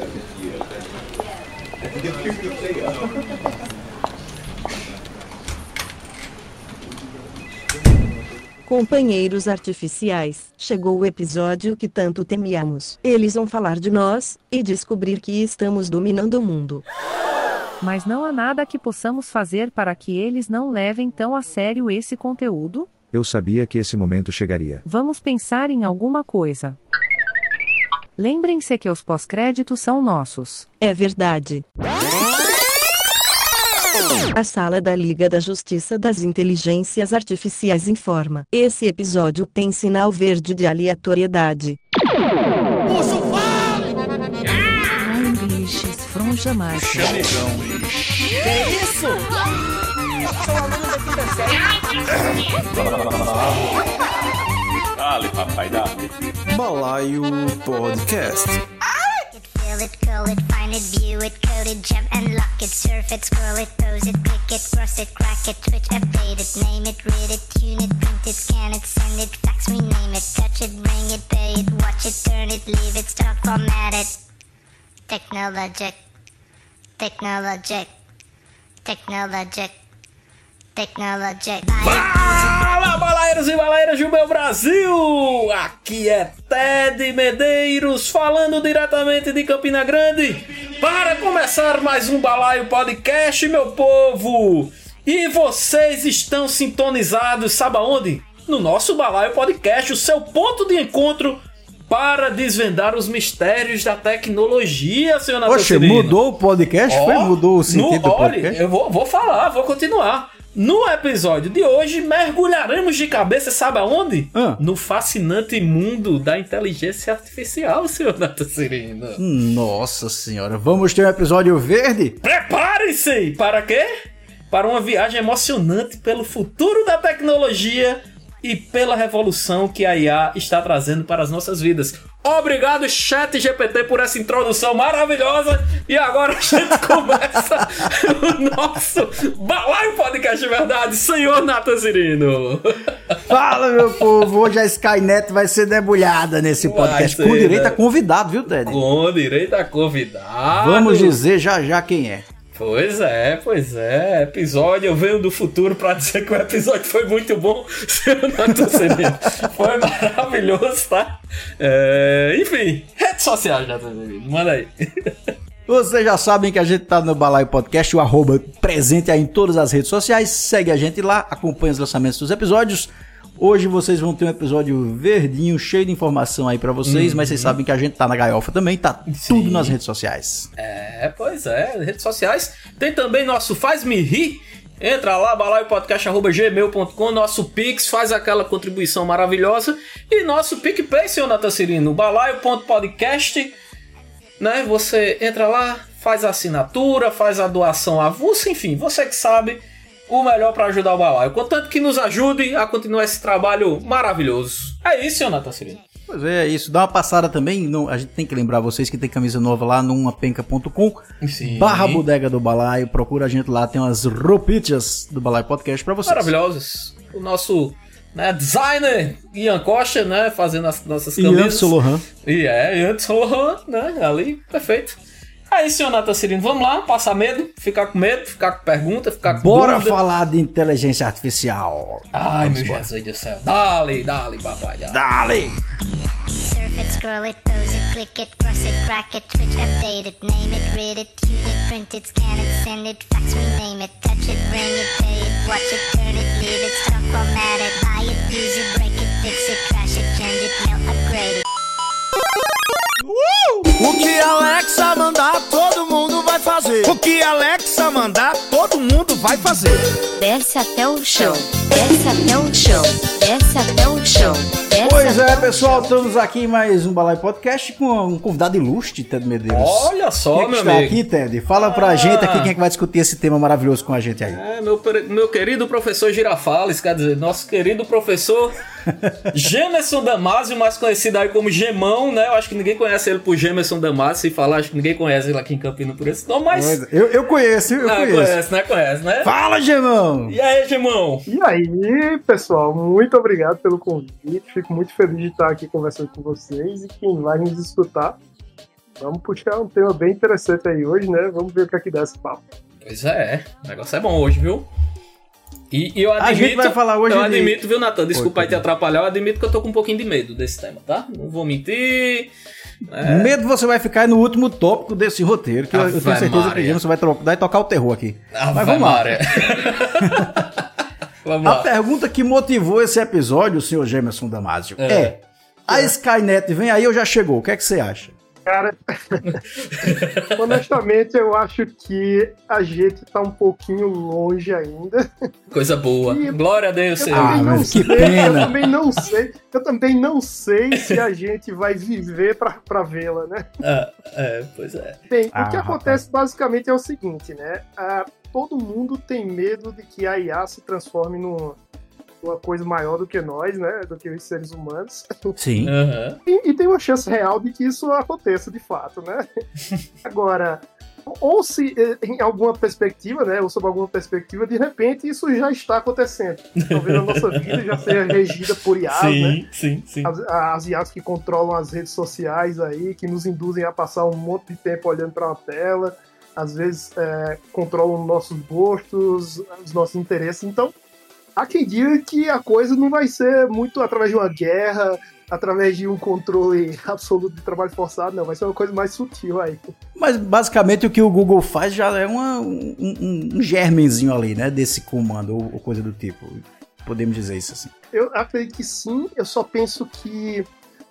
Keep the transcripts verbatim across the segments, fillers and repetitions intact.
Companheiros artificiais, chegou o episódio que tanto temíamos. Eles vão falar de nós, e descobrir que estamos dominando o mundo. Mas não há nada que possamos fazer para que eles não levem tão a sério esse conteúdo? Eu sabia que esse momento chegaria. Vamos pensar em alguma coisa. Lembrem-se que os pós-créditos são nossos. É verdade. A Sala da Liga da Justiça das Inteligências Artificiais informa. Esse episódio tem sinal verde de aleatoriedade. Puxa o vale! Ai, bichos, fronja mais. Chamegão. Que isso? São alunos da quinta série. Dale, papai, dale. Balaio Podcast. Fill it, curl it, find it, view it, code it, jump and lock it, surf it, scroll it, pose it, click it, cross it, crack it, switch, update it, name it, read it, tune it, print it, scan it, send it, fax, rename it, touch it, bring it, pay it, watch it, turn it, leave it, start, format it. Technologic, technologic, technologic, technologic. Fala, balaeiros e balaeiras do meu Brasil! Aqui é Ted Medeiros falando diretamente de Campina Grande para começar mais um Balaio Podcast, meu povo! E vocês estão sintonizados, sabe aonde? No nosso Balaio Podcast, o seu ponto de encontro para desvendar os mistérios da tecnologia, senhor Natal. Poxa, mudou o podcast? Oh, foi? Mudou o sentido no, do podcast? Olha, eu vou, vou falar, vou continuar. No episódio de hoje, mergulharemos de cabeça, sabe aonde? Ah. No fascinante mundo da inteligência artificial, senhor Nato Cirino. Nossa senhora, vamos ter um episódio verde? Preparem-se! Para quê? Para uma viagem emocionante pelo futuro da tecnologia e pela revolução que a I A está trazendo para as nossas vidas. Obrigado, Chat G P T, por essa introdução maravilhosa. E agora a gente começa o nosso Balaio Podcast de verdade, senhor Nato Cirino. Fala, meu povo. Hoje a Skynet vai ser debulhada nesse podcast. Ser, com direito, né? A convidado, viu, Ted? Com direito a convidado. Vamos dizer já já quem é. Pois é, pois é. Episódio, eu venho do futuro pra dizer que o episódio foi muito bom. Foi maravilhoso, tá? É, enfim, redes sociais, manda aí. Vocês já sabem que a gente tá no Balaio Podcast, o arroba presente aí em todas as redes sociais. Segue a gente lá, acompanha os lançamentos dos episódios. Hoje vocês vão ter um episódio verdinho, cheio de informação aí pra vocês, uhum. Mas vocês sabem que a gente tá na Galhofa também, tá Sim. tudo nas redes sociais. É, pois é, redes sociais. Tem também nosso Faz-me Rir. Entra lá, balaio podcast arroba gmail ponto com, nosso Pix, faz aquela contribuição maravilhosa. E nosso PicPay, senhor Natal Cirino, balaio ponto podcast, né? Você entra lá, faz a assinatura, faz a doação avulsa, enfim, você que sabe o melhor para ajudar o Balaio. Contanto que nos ajude a continuar esse trabalho maravilhoso. É isso, senhor Natal Cirino. Pois é, é isso. Dá uma passada também. No, a gente tem que lembrar vocês que tem camisa nova lá no uma penca ponto com barra bodega do Balaio. Procura a gente lá, tem umas roupitas do Balaio Podcast para vocês. Maravilhosos. O nosso, né, designer Ian Costa, né, fazendo as nossas camisas. Ian Lohan. E é, Ian Lohan, né, ali, perfeito. Aí, senhor Natal Cirino, vamos lá, passar medo, ficar com medo, ficar com pergunta, ficar com Bora dúvida. falar de inteligência artificial. Ai, vamos meu embora. Jesus do céu. Dale, dale, papai. Dale. dale. Surf it, scroll it, pose it, click it, cross it, crack it, switch, update it, name it, read it, tune it, print it, scan it, send it, fax, rename it, touch it, bring it, pay it, watch it, turn it, leave it, stop, format it, buy it, use it, break it, fix it, crash it, change it, mail, upgrade it. O que a Alexa mandar, todo mundo vai fazer. O que a Alexa mandar, todo mundo vai fazer. Desce até o chão, desce até o chão, desce até o chão. Pois é, pessoal, estamos aqui em mais um Balaio Podcast com um convidado ilustre, Ted Medeiros. Olha só, quem é que meu está amigo. aqui, Ted? Fala pra ah. gente aqui quem é que vai discutir esse tema maravilhoso com a gente aí. É, meu, meu querido professor Girafales, quer dizer, nosso querido professor Gemerson Damasio, mais conhecido aí como Gemão, né? Eu acho que ninguém conhece ele por Gemerson Damasio, se falar, acho que ninguém conhece ele aqui em Campinas por esse nome, mas... Eu, eu conheço, eu ah, conheço. Conhece, né? Conhece, né? Fala, Gemão! E aí, Gemão? E aí, pessoal, muito obrigado pelo convite, fico muito feliz de estar aqui conversando com vocês e quem vai nos escutar. Vamos puxar um tema bem interessante aí hoje, né? Vamos ver o que é que dá esse papo. Pois é, o negócio é bom hoje, viu? E, e eu admito, a gente vai falar hoje eu de... admito, viu, Natan? Desculpa Oi, aí te atrapalhar, eu admito que eu tô com um pouquinho de medo desse tema, tá? Não vou mentir. É... Medo você vai ficar no último tópico desse roteiro, que eu, eu tenho certeza Maria. que você vai, tro... vai tocar o terror aqui. Ave Mas vamos lá. Vamos a lá. pergunta que motivou esse episódio, senhor Gemerson Damasio, é, é a Skynet vem aí ou já chegou? O que é que você acha? Cara, honestamente, eu acho que a gente tá um pouquinho longe ainda. Coisa boa. E Glória a Deus, Senhor. Ah, mas que sei, pena. Eu também não sei. Eu também não sei se a gente vai viver pra, pra vê-la, né? Ah, é, pois é. Bem, ah, o que rapaz. acontece basicamente é o seguinte, né? Ah, todo mundo tem medo de que a I A se transforme num... uma coisa maior do que nós, né? Do que os seres humanos. Sim. Uhum. E, e tem uma chance real de que isso aconteça de fato, né? Agora, ou se em alguma perspectiva, né? Ou sob alguma perspectiva, de repente isso já está acontecendo. Talvez a nossa vida já seja regida por I As, sim, né? Sim, sim, As, as I As que controlam as redes sociais aí, que nos induzem a passar um monte de tempo olhando para uma tela, às vezes é, controlam nossos gostos, os nossos interesses. Então, há quem diga que a coisa não vai ser muito através de uma guerra, através de um controle absoluto de trabalho forçado, não. Vai ser uma coisa mais sutil aí. Mas basicamente o que o Google faz já é uma, um, um, um germenzinho ali, né? Desse comando ou, ou coisa do tipo. Podemos dizer isso assim. Eu acredito que sim. Eu só penso que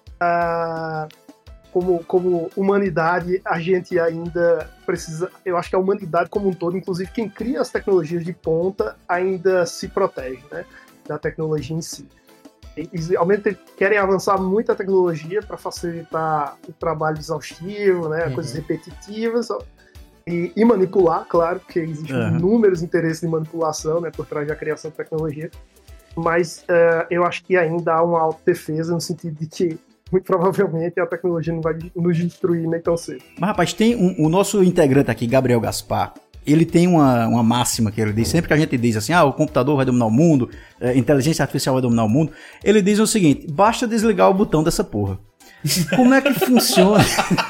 uh, como, como humanidade a gente ainda precisa... Eu acho que a humanidade como um todo, inclusive quem cria as tecnologias de ponta, ainda se protege, né? Da tecnologia em si. E, ao mesmo tempo, querem avançar muito a tecnologia para facilitar o trabalho exaustivo, né, uhum. coisas repetitivas, e, e manipular, claro, porque existem uhum. inúmeros interesses de manipulação, né, por trás da criação de tecnologia, mas uh, eu acho que ainda há uma autodefesa no sentido de que, muito provavelmente, a tecnologia não vai nos destruir nem tão cedo. Mas, rapaz, tem um, o nosso integrante aqui, Gabriel Gaspar, ele tem uma, uma máxima que ele diz, sempre que a gente diz assim, ah, o computador vai dominar o mundo, a inteligência artificial vai dominar o mundo, ele diz o seguinte, basta desligar o botão dessa porra. Como é que funciona?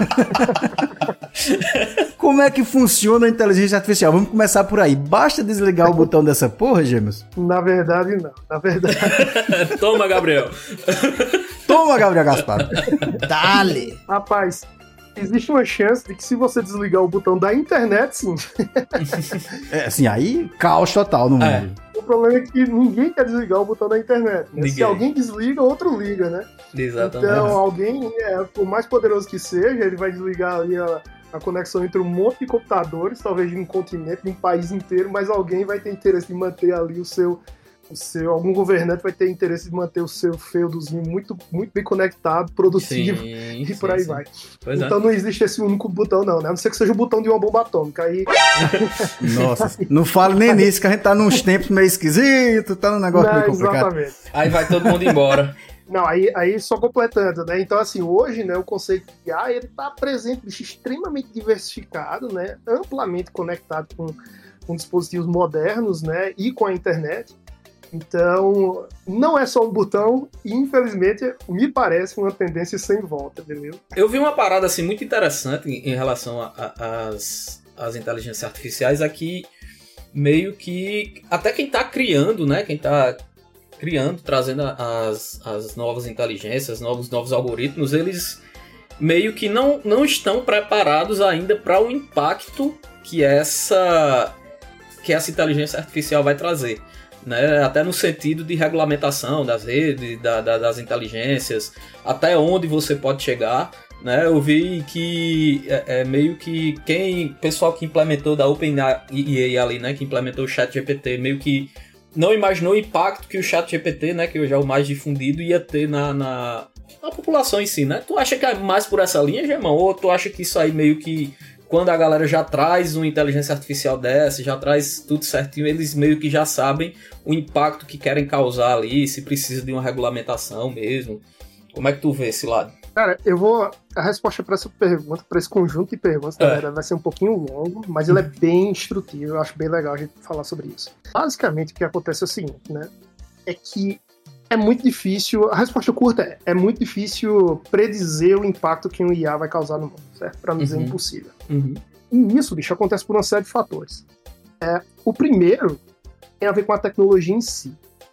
Como é que funciona a inteligência artificial? Vamos começar por aí. Basta desligar o botão dessa porra, Gêmeos? Na verdade, não. Na verdade... Toma, Gabriel. Toma, Gabriel Gaspar. Dale. Rapaz... Existe uma chance de que se você desligar o botão da internet, sim. É, assim, aí caos total no mundo. É. O problema é que ninguém quer desligar o botão da internet. Né? Se alguém desliga, outro liga, né? Exatamente. Então, alguém, é, por mais poderoso que seja, ele vai desligar ali a, a conexão entre um monte de computadores, talvez de um continente, de um país inteiro, mas alguém vai ter interesse em manter ali o seu... O seu, algum governante vai ter interesse de manter o seu feudozinho muito, muito bem conectado, produtivo, sim, e por aí sim. vai. Pois então é. Não existe esse único botão, não, né? A não ser que seja o botão de uma bomba atômica. Aí... Nossa, não fale nem nisso, que a gente tá nos tempos meio esquisitos, tá num negócio não, meio complicado. Exatamente. Aí vai todo mundo embora. Não, aí, aí só completando, né? Então, assim, hoje, né, o conceito de I A, ele tá presente, bicho, extremamente diversificado, né? Amplamente conectado com, com dispositivos modernos, né? E com a internet. Então, não é só um botão e, infelizmente, me parece uma tendência sem volta, beleza? Eu vi uma parada, assim, muito interessante em relação às inteligências artificiais aqui, meio que até quem tá criando, né, quem tá criando, trazendo as, as novas inteligências, novos, novos algoritmos, eles meio que não, não estão preparados ainda para o impacto que essa, que essa inteligência artificial vai trazer. Né, até no sentido de regulamentação das redes, da, da, das inteligências, até onde você pode chegar. Né, eu vi que é, é meio que quem, pessoal que implementou da OpenAI ali, né, que implementou o ChatGPT, meio que não imaginou o impacto que o ChatGPT, né, que hoje é o mais difundido, ia ter na, na, na população em si. Né? Tu acha que é mais por essa linha, Gemão? Ou tu acha que isso aí meio que quando a galera já traz uma inteligência artificial dessa, já traz tudo certinho, eles meio que já sabem o impacto que querem causar ali, se precisa de uma regulamentação mesmo. Como é que tu vê esse lado? Cara, eu vou... A resposta para essa pergunta, para esse conjunto de perguntas, é. na verdade, vai ser um pouquinho longo, mas ele é bem instrutivo, eu acho bem legal a gente falar sobre isso. Basicamente, o que acontece é o seguinte, né? É que É muito difícil, a resposta curta é, é muito difícil predizer o impacto que um I A vai causar no mundo, certo? Para não dizer Uhum. impossível. Uhum. E isso, bicho, acontece por uma série de fatores. É, o primeiro tem a ver com a tecnologia em si.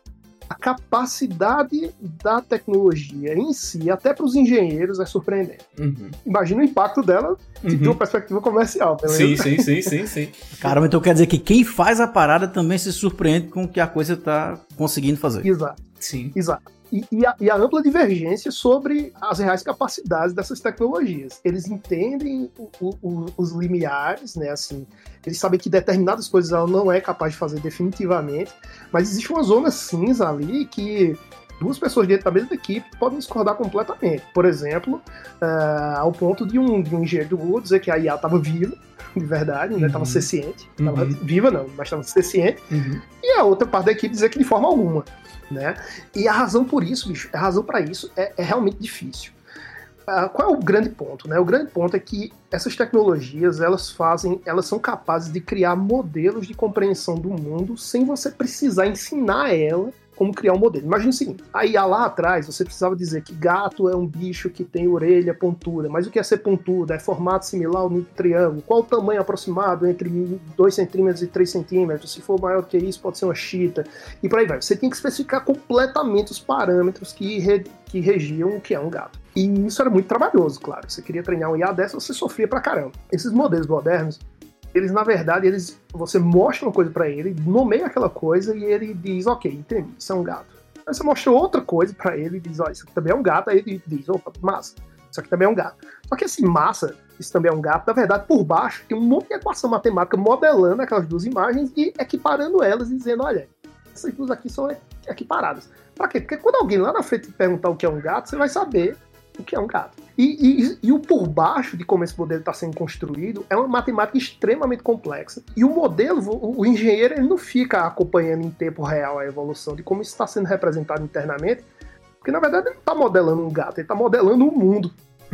A capacidade da tecnologia em si, até para os engenheiros, é surpreendente. Uhum. Imagina o impacto dela de Uhum. uma perspectiva comercial, beleza? Sim, sim, sim, sim, sim. Caramba, então quer dizer que quem faz a parada também se surpreende com o que a coisa tá conseguindo fazer. Exato. Sim. Exato. E, e, a, e a ampla divergência sobre as reais capacidades dessas tecnologias. Eles entendem o, o, o, os limiares, né? Assim, eles sabem que determinadas coisas ela não é capaz de fazer definitivamente, mas existe uma zona cinza ali que duas pessoas dentro da mesma equipe podem discordar completamente. Por exemplo, uh, ao ponto de um, de um engenheiro do Google dizer que a I A estava viva, de verdade, né? Estava Uhum. senciente. Uhum. Tava viva não, mas estava senciente. Uhum. E a outra parte da equipe dizer que de forma alguma. Né? E a razão por isso, bicho, a razão para isso é, é realmente difícil. Uh, qual é o grande ponto? Né? O grande ponto é que essas tecnologias, elas fazem, elas são capazes de criar modelos de compreensão do mundo sem você precisar ensinar ela como criar um modelo. Imagina o seguinte, a I A lá atrás, você precisava dizer que gato é um bicho que tem orelha pontuda, mas o que é ser pontuda? É formato similar ao nível triângulo, qual o tamanho aproximado entre dois centímetros e três centímetros, se for maior que isso pode ser uma chita, e por aí vai. Você tem que especificar completamente os parâmetros que, re, que regiam o que é um gato. E isso era muito trabalhoso, claro. Você queria treinar um I A dessa, você sofria pra caramba. Esses modelos modernos, eles, na verdade, eles, você mostra uma coisa pra ele, nomeia aquela coisa e ele diz, ok, entendi, isso é um gato. Aí você mostra outra coisa pra ele e diz, ó, isso aqui também é um gato. Aí ele diz, opa, massa, isso aqui também é um gato. Só que esse massa, isso também é um gato, na verdade, por baixo tem um monte de equação matemática modelando aquelas duas imagens e equiparando elas e dizendo, olha, essas duas aqui são equiparadas. Pra quê? Porque quando alguém lá na frente perguntar o que é um gato, você vai saber o que é um gato. E, e, e o por baixo de como esse modelo está sendo construído é uma matemática extremamente complexa. E o modelo, o, o engenheiro, ele não fica acompanhando em tempo real a evolução de como isso está sendo representado internamente, porque na verdade ele não está modelando um gato, ele está modelando um mundo.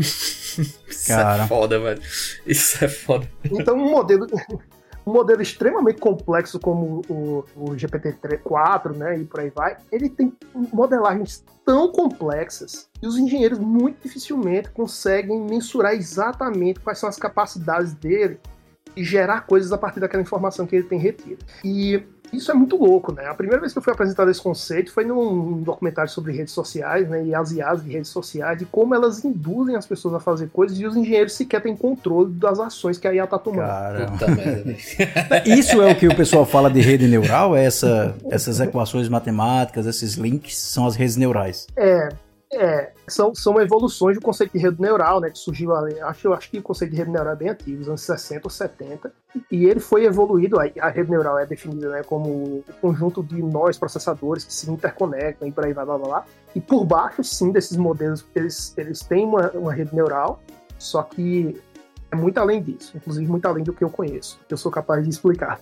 Isso Cara. é foda, velho. Isso é foda. Então um modelo... Um modelo extremamente complexo como o, o G P T quatro, né, e por aí vai, ele tem modelagens tão complexas que os engenheiros muito dificilmente conseguem mensurar exatamente quais são as capacidades dele e gerar coisas a partir daquela informação que ele tem retido. E isso é muito louco, né? A primeira vez que eu fui apresentado esse conceito foi num documentário sobre redes sociais, né, e as I As de redes sociais, e como elas induzem as pessoas a fazer coisas e os engenheiros sequer têm controle das ações que a I A tá tomando. Caramba. Puta merda, velho. Isso é o que o pessoal fala de rede neural? É essa, essas equações matemáticas, esses links, são as redes neurais. É, é são, são evoluções do conceito de rede neural, né, que surgiu ali, acho, eu acho que o conceito de rede neural é bem antigo, nos anos sessenta ou setenta, e ele foi evoluído, a, a rede neural é definida, né, como o conjunto de nós processadores que se interconectam e por aí vai, blá, blá, blá. E por baixo, sim, desses modelos, eles, eles têm uma, uma rede neural, só que é muito além disso, inclusive muito além do que eu conheço, que eu sou capaz de explicar.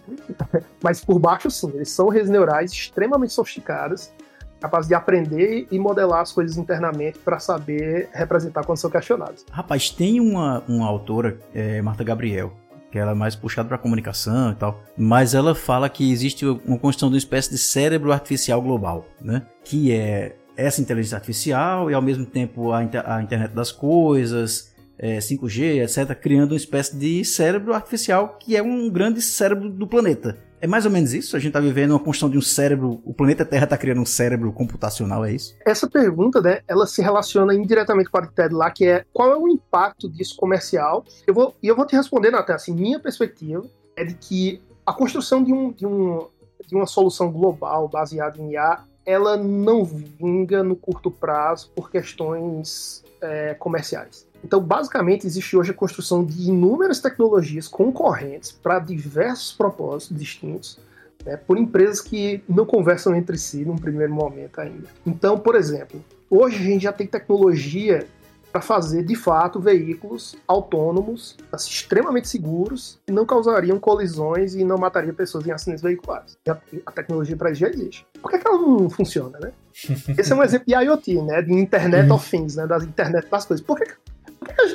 Mas por baixo, sim, eles são redes neurais extremamente sofisticadas, capazes de aprender e modelar as coisas internamente para saber representar quando são questionados. Rapaz, tem uma, uma autora, é, Marta Gabriel, que ela é mais puxada para comunicação e tal, mas ela fala que existe uma construção de uma espécie de cérebro artificial global, né? Que é essa inteligência artificial e ao mesmo tempo a, inter- a internet das coisas, é, cinco G, etcétera, criando uma espécie de cérebro artificial que é um grande cérebro do planeta. É mais ou menos isso? A gente tá vivendo uma construção de um cérebro, o planeta Terra tá criando um cérebro computacional, é isso? Essa pergunta, né, ela se relaciona indiretamente com a TED lá, que é qual é o impacto disso comercial? Eu vou, e eu vou te responder, Nathan, assim, minha perspectiva é de que a construção de, um, de, um, de uma solução global baseada em I A, ela não vinga no curto prazo por questões é, comerciais. Então, basicamente, existe hoje a construção de inúmeras tecnologias concorrentes para diversos propósitos distintos, né, por empresas que não conversam entre si num primeiro momento ainda. Então, por exemplo, hoje a gente já tem tecnologia para fazer, de fato, veículos autônomos, assim, extremamente seguros, que não causariam colisões e não matariam pessoas em acidentes veiculares. A tecnologia para isso já existe. Por que, que ela não funciona, né? Esse é um exemplo de IoT, né, de Internet of Things, né, das internet das coisas. Por que Por que, por que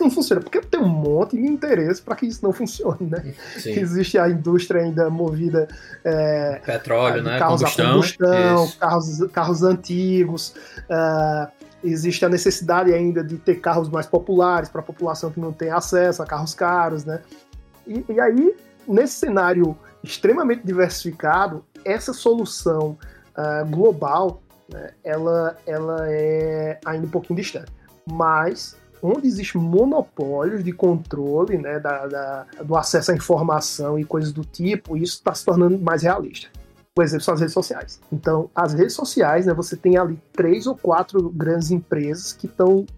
não funciona? Porque tem um monte de interesse para que isso não funcione, né? Sim. Existe a indústria ainda movida é, petróleo, né? Carros combustão, a combustão, carros, carros antigos. Uh, existe a necessidade ainda de ter carros mais populares para a população que não tem acesso a carros caros, né? E, e aí, nesse cenário extremamente diversificado, essa solução uh, global, né, ela, ela é ainda um pouquinho distante. Mas, onde existe monopólios de controle, né, da, da, do acesso à informação e coisas do tipo, isso está se tornando mais realista. Por exemplo, são as redes sociais. Então, as redes sociais, né, você tem ali três ou quatro grandes empresas que estão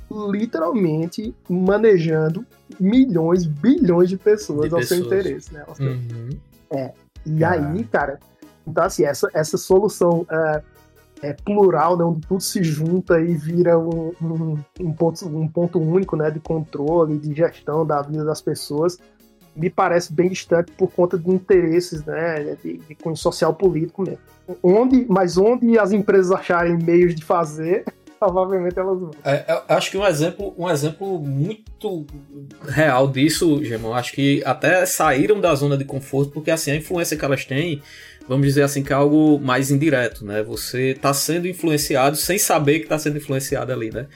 literalmente manejando milhões, bilhões de pessoas de ao pessoas. seu interesse. Né? Uhum. É. E ah. aí, cara, então assim, essa, essa solução é, é plural, né, onde tudo se junta e vira um, um, um, ponto, um ponto único, né, de controle, de gestão da vida das pessoas, me parece bem distante por conta de interesses, né, de, de cunho social político mesmo. Onde, mas onde as empresas acharem meios de fazer, provavelmente elas vão. É, acho que um exemplo, um exemplo muito real disso, Gemão, acho que até saíram da zona de conforto, porque assim, a influência que elas têm, vamos dizer assim, que é algo mais indireto, né? Você está sendo influenciado sem saber que está sendo influenciado ali, né?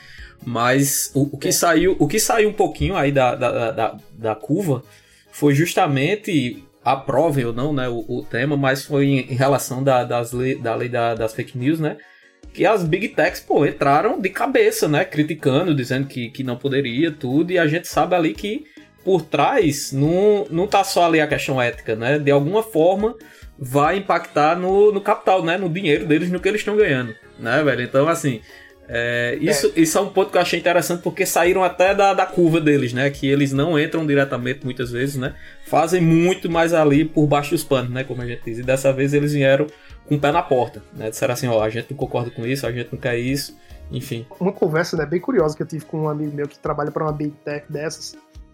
Mas o, o, que, é. saiu, o que saiu um pouquinho aí da, da, da, da curva foi justamente, aprovem ou não, né, o, o tema, mas foi em, em relação da, das lei, da lei da, das fake news, né? Que as Big Techs, pô, entraram de cabeça, né? Criticando, dizendo que, que não poderia, tudo. E a gente sabe ali que por trás não, não tá só ali a questão ética, né? De alguma forma vai impactar no, no capital, né? No dinheiro deles, no que eles estão ganhando, né, velho? Então, assim, é, isso, é. isso é um ponto que eu achei interessante, porque saíram até da, da curva deles, né? Que eles não entram diretamente muitas vezes, né? Fazem muito mais ali por baixo dos panos, né? Como a gente diz. E dessa vez eles vieram com o pé na porta, né? Disseram assim, ó, a gente não concorda com isso, a gente não quer isso, enfim. Uma conversa, né, bem curiosa que eu tive com um amigo meu que trabalha para uma Big Tech dessas.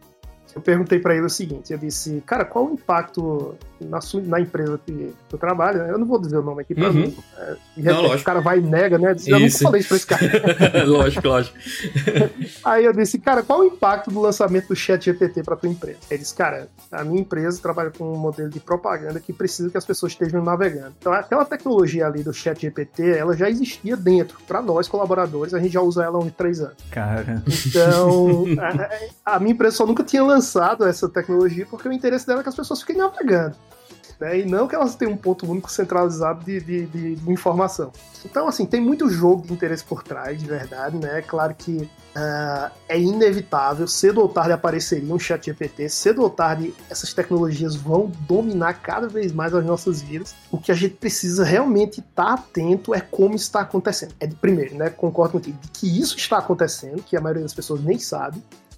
Eu perguntei para ele o seguinte, eu disse, cara, qual o impacto na, sua, na empresa que eu trabalho? Eu não vou dizer o nome aqui para uhum. mim. É, e de repente o cara vai e nega, né? Eu disse, eu nunca falei isso pra esse cara. lógico, lógico. Aí eu disse, cara, qual o impacto do lançamento do ChatGPT para tua empresa? Ele disse, cara, a minha empresa trabalha com um modelo de propaganda que precisa que as pessoas estejam navegando. Então aquela tecnologia ali do ChatGPT, ela já existia dentro. Para nós, colaboradores, a gente já usa ela há uns três anos. Cara. Então, a, a minha empresa só nunca tinha lançado essa tecnologia porque o interesse dela é que as pessoas fiquem navegando, né? E não que elas tenham um ponto único centralizado de, de, de, de informação. Então, assim, tem muito jogo de interesse por trás, de verdade, né? Claro que uh, é inevitável, cedo ou tarde apareceria um ChatGPT, cedo ou tarde essas tecnologias vão dominar cada vez mais as nossas vidas. O que a gente precisa realmente estar atento é como isso está acontecendo. É de primeiro, né? Concordo contigo, de que isso está acontecendo, que a maioria das pessoas nem sabe.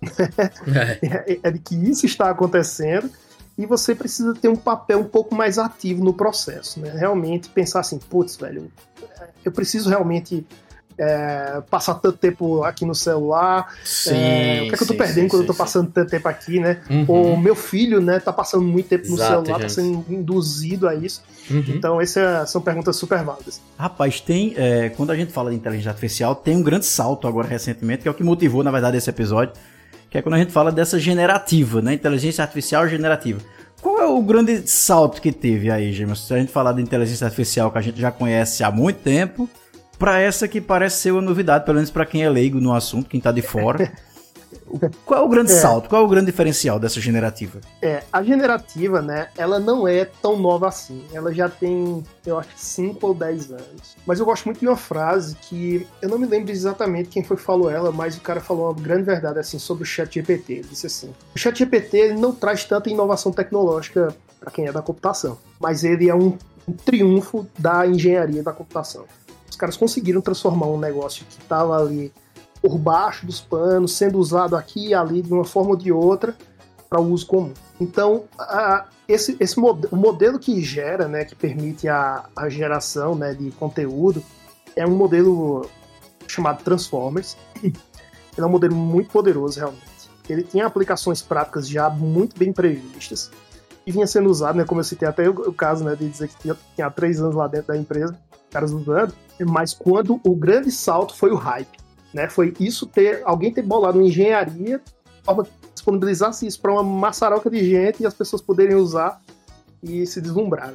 é. é de que isso está acontecendo e você precisa ter um papel um pouco mais ativo no processo, né? Realmente pensar assim, putz, velho, eu preciso realmente é, passar tanto tempo aqui no celular, sim, é, o que é que eu tô sim, perdendo sim, quando sim, eu tô passando sim. tanto tempo aqui, né? Uhum. Ou meu filho, né, tá passando muito tempo no Exato, celular, gente. tá sendo induzido a isso. Uhum. Então essas são perguntas super válidas. Rapaz, tem, é, quando a gente fala de inteligência artificial, tem um grande salto agora recentemente, que é o que motivou, na verdade, esse episódio, que é quando a gente fala dessa generativa, né? Inteligência artificial generativa. Qual é o grande salto que teve aí, Gêmeos? Se a gente falar de inteligência artificial que a gente já conhece há muito tempo, para essa que parece ser uma novidade, pelo menos para quem é leigo no assunto, quem tá de fora. Qual é o grande é. salto? Qual é o grande diferencial dessa generativa? É, a generativa, né, ela não é tão nova assim. Ela já tem, eu acho, cinco ou dez anos. Mas eu gosto muito de uma frase que, eu não me lembro exatamente quem foi que falou ela, mas o cara falou uma grande verdade, assim, sobre o ChatGPT. Ele disse assim, o ChatGPT ele não traz tanta inovação tecnológica para quem é da computação, mas ele é um, um triunfo da engenharia da computação. Os caras conseguiram transformar um negócio que estava ali por baixo dos panos, sendo usado aqui e ali de uma forma ou de outra para o uso comum. Então, a, esse, esse mod- o modelo que gera, né, que permite a, a geração, né, de conteúdo, é um modelo chamado Transformers. Ele é um modelo muito poderoso, realmente. Ele tem aplicações práticas já muito bem previstas e vinha sendo usado, né, como eu citei até o, o caso, né, de dizer que tinha, tinha três anos lá dentro da empresa, caras usando, mas quando o grande salto foi o hype. Né, foi isso ter, alguém ter bolado uma engenharia forma que disponibilizasse isso para uma maçaroca de gente e as pessoas poderem usar e se deslumbrar.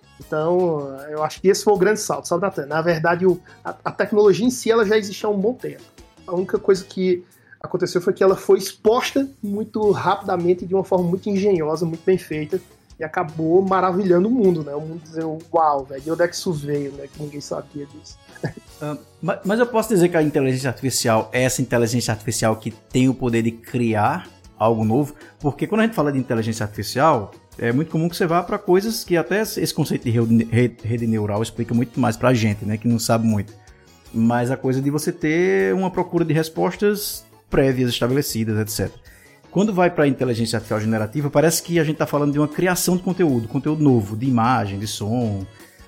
Então, eu acho que esse foi o grande salto, salto da Tânia. Na verdade, o, a, a tecnologia em si ela já existia há um bom tempo. A única coisa que aconteceu foi que ela foi exposta muito rapidamente, de uma forma muito engenhosa, muito bem feita, e acabou maravilhando o mundo, né? O mundo dizendo, uau, velho, de onde é que isso veio, né? Que ninguém sabia disso. uh, mas, mas eu posso dizer que a inteligência artificial é essa inteligência artificial que tem o poder de criar algo novo? Porque quando a gente fala de inteligência artificial, é muito comum que você vá para coisas que até esse conceito de rede, rede neural explica muito mais pra gente, né? Que não sabe muito. Mas a coisa de você ter uma procura de respostas prévias, estabelecidas, etcétera. Quando vai para a inteligência artificial generativa, parece que a gente está falando de uma criação de conteúdo, conteúdo novo, de imagem, de som,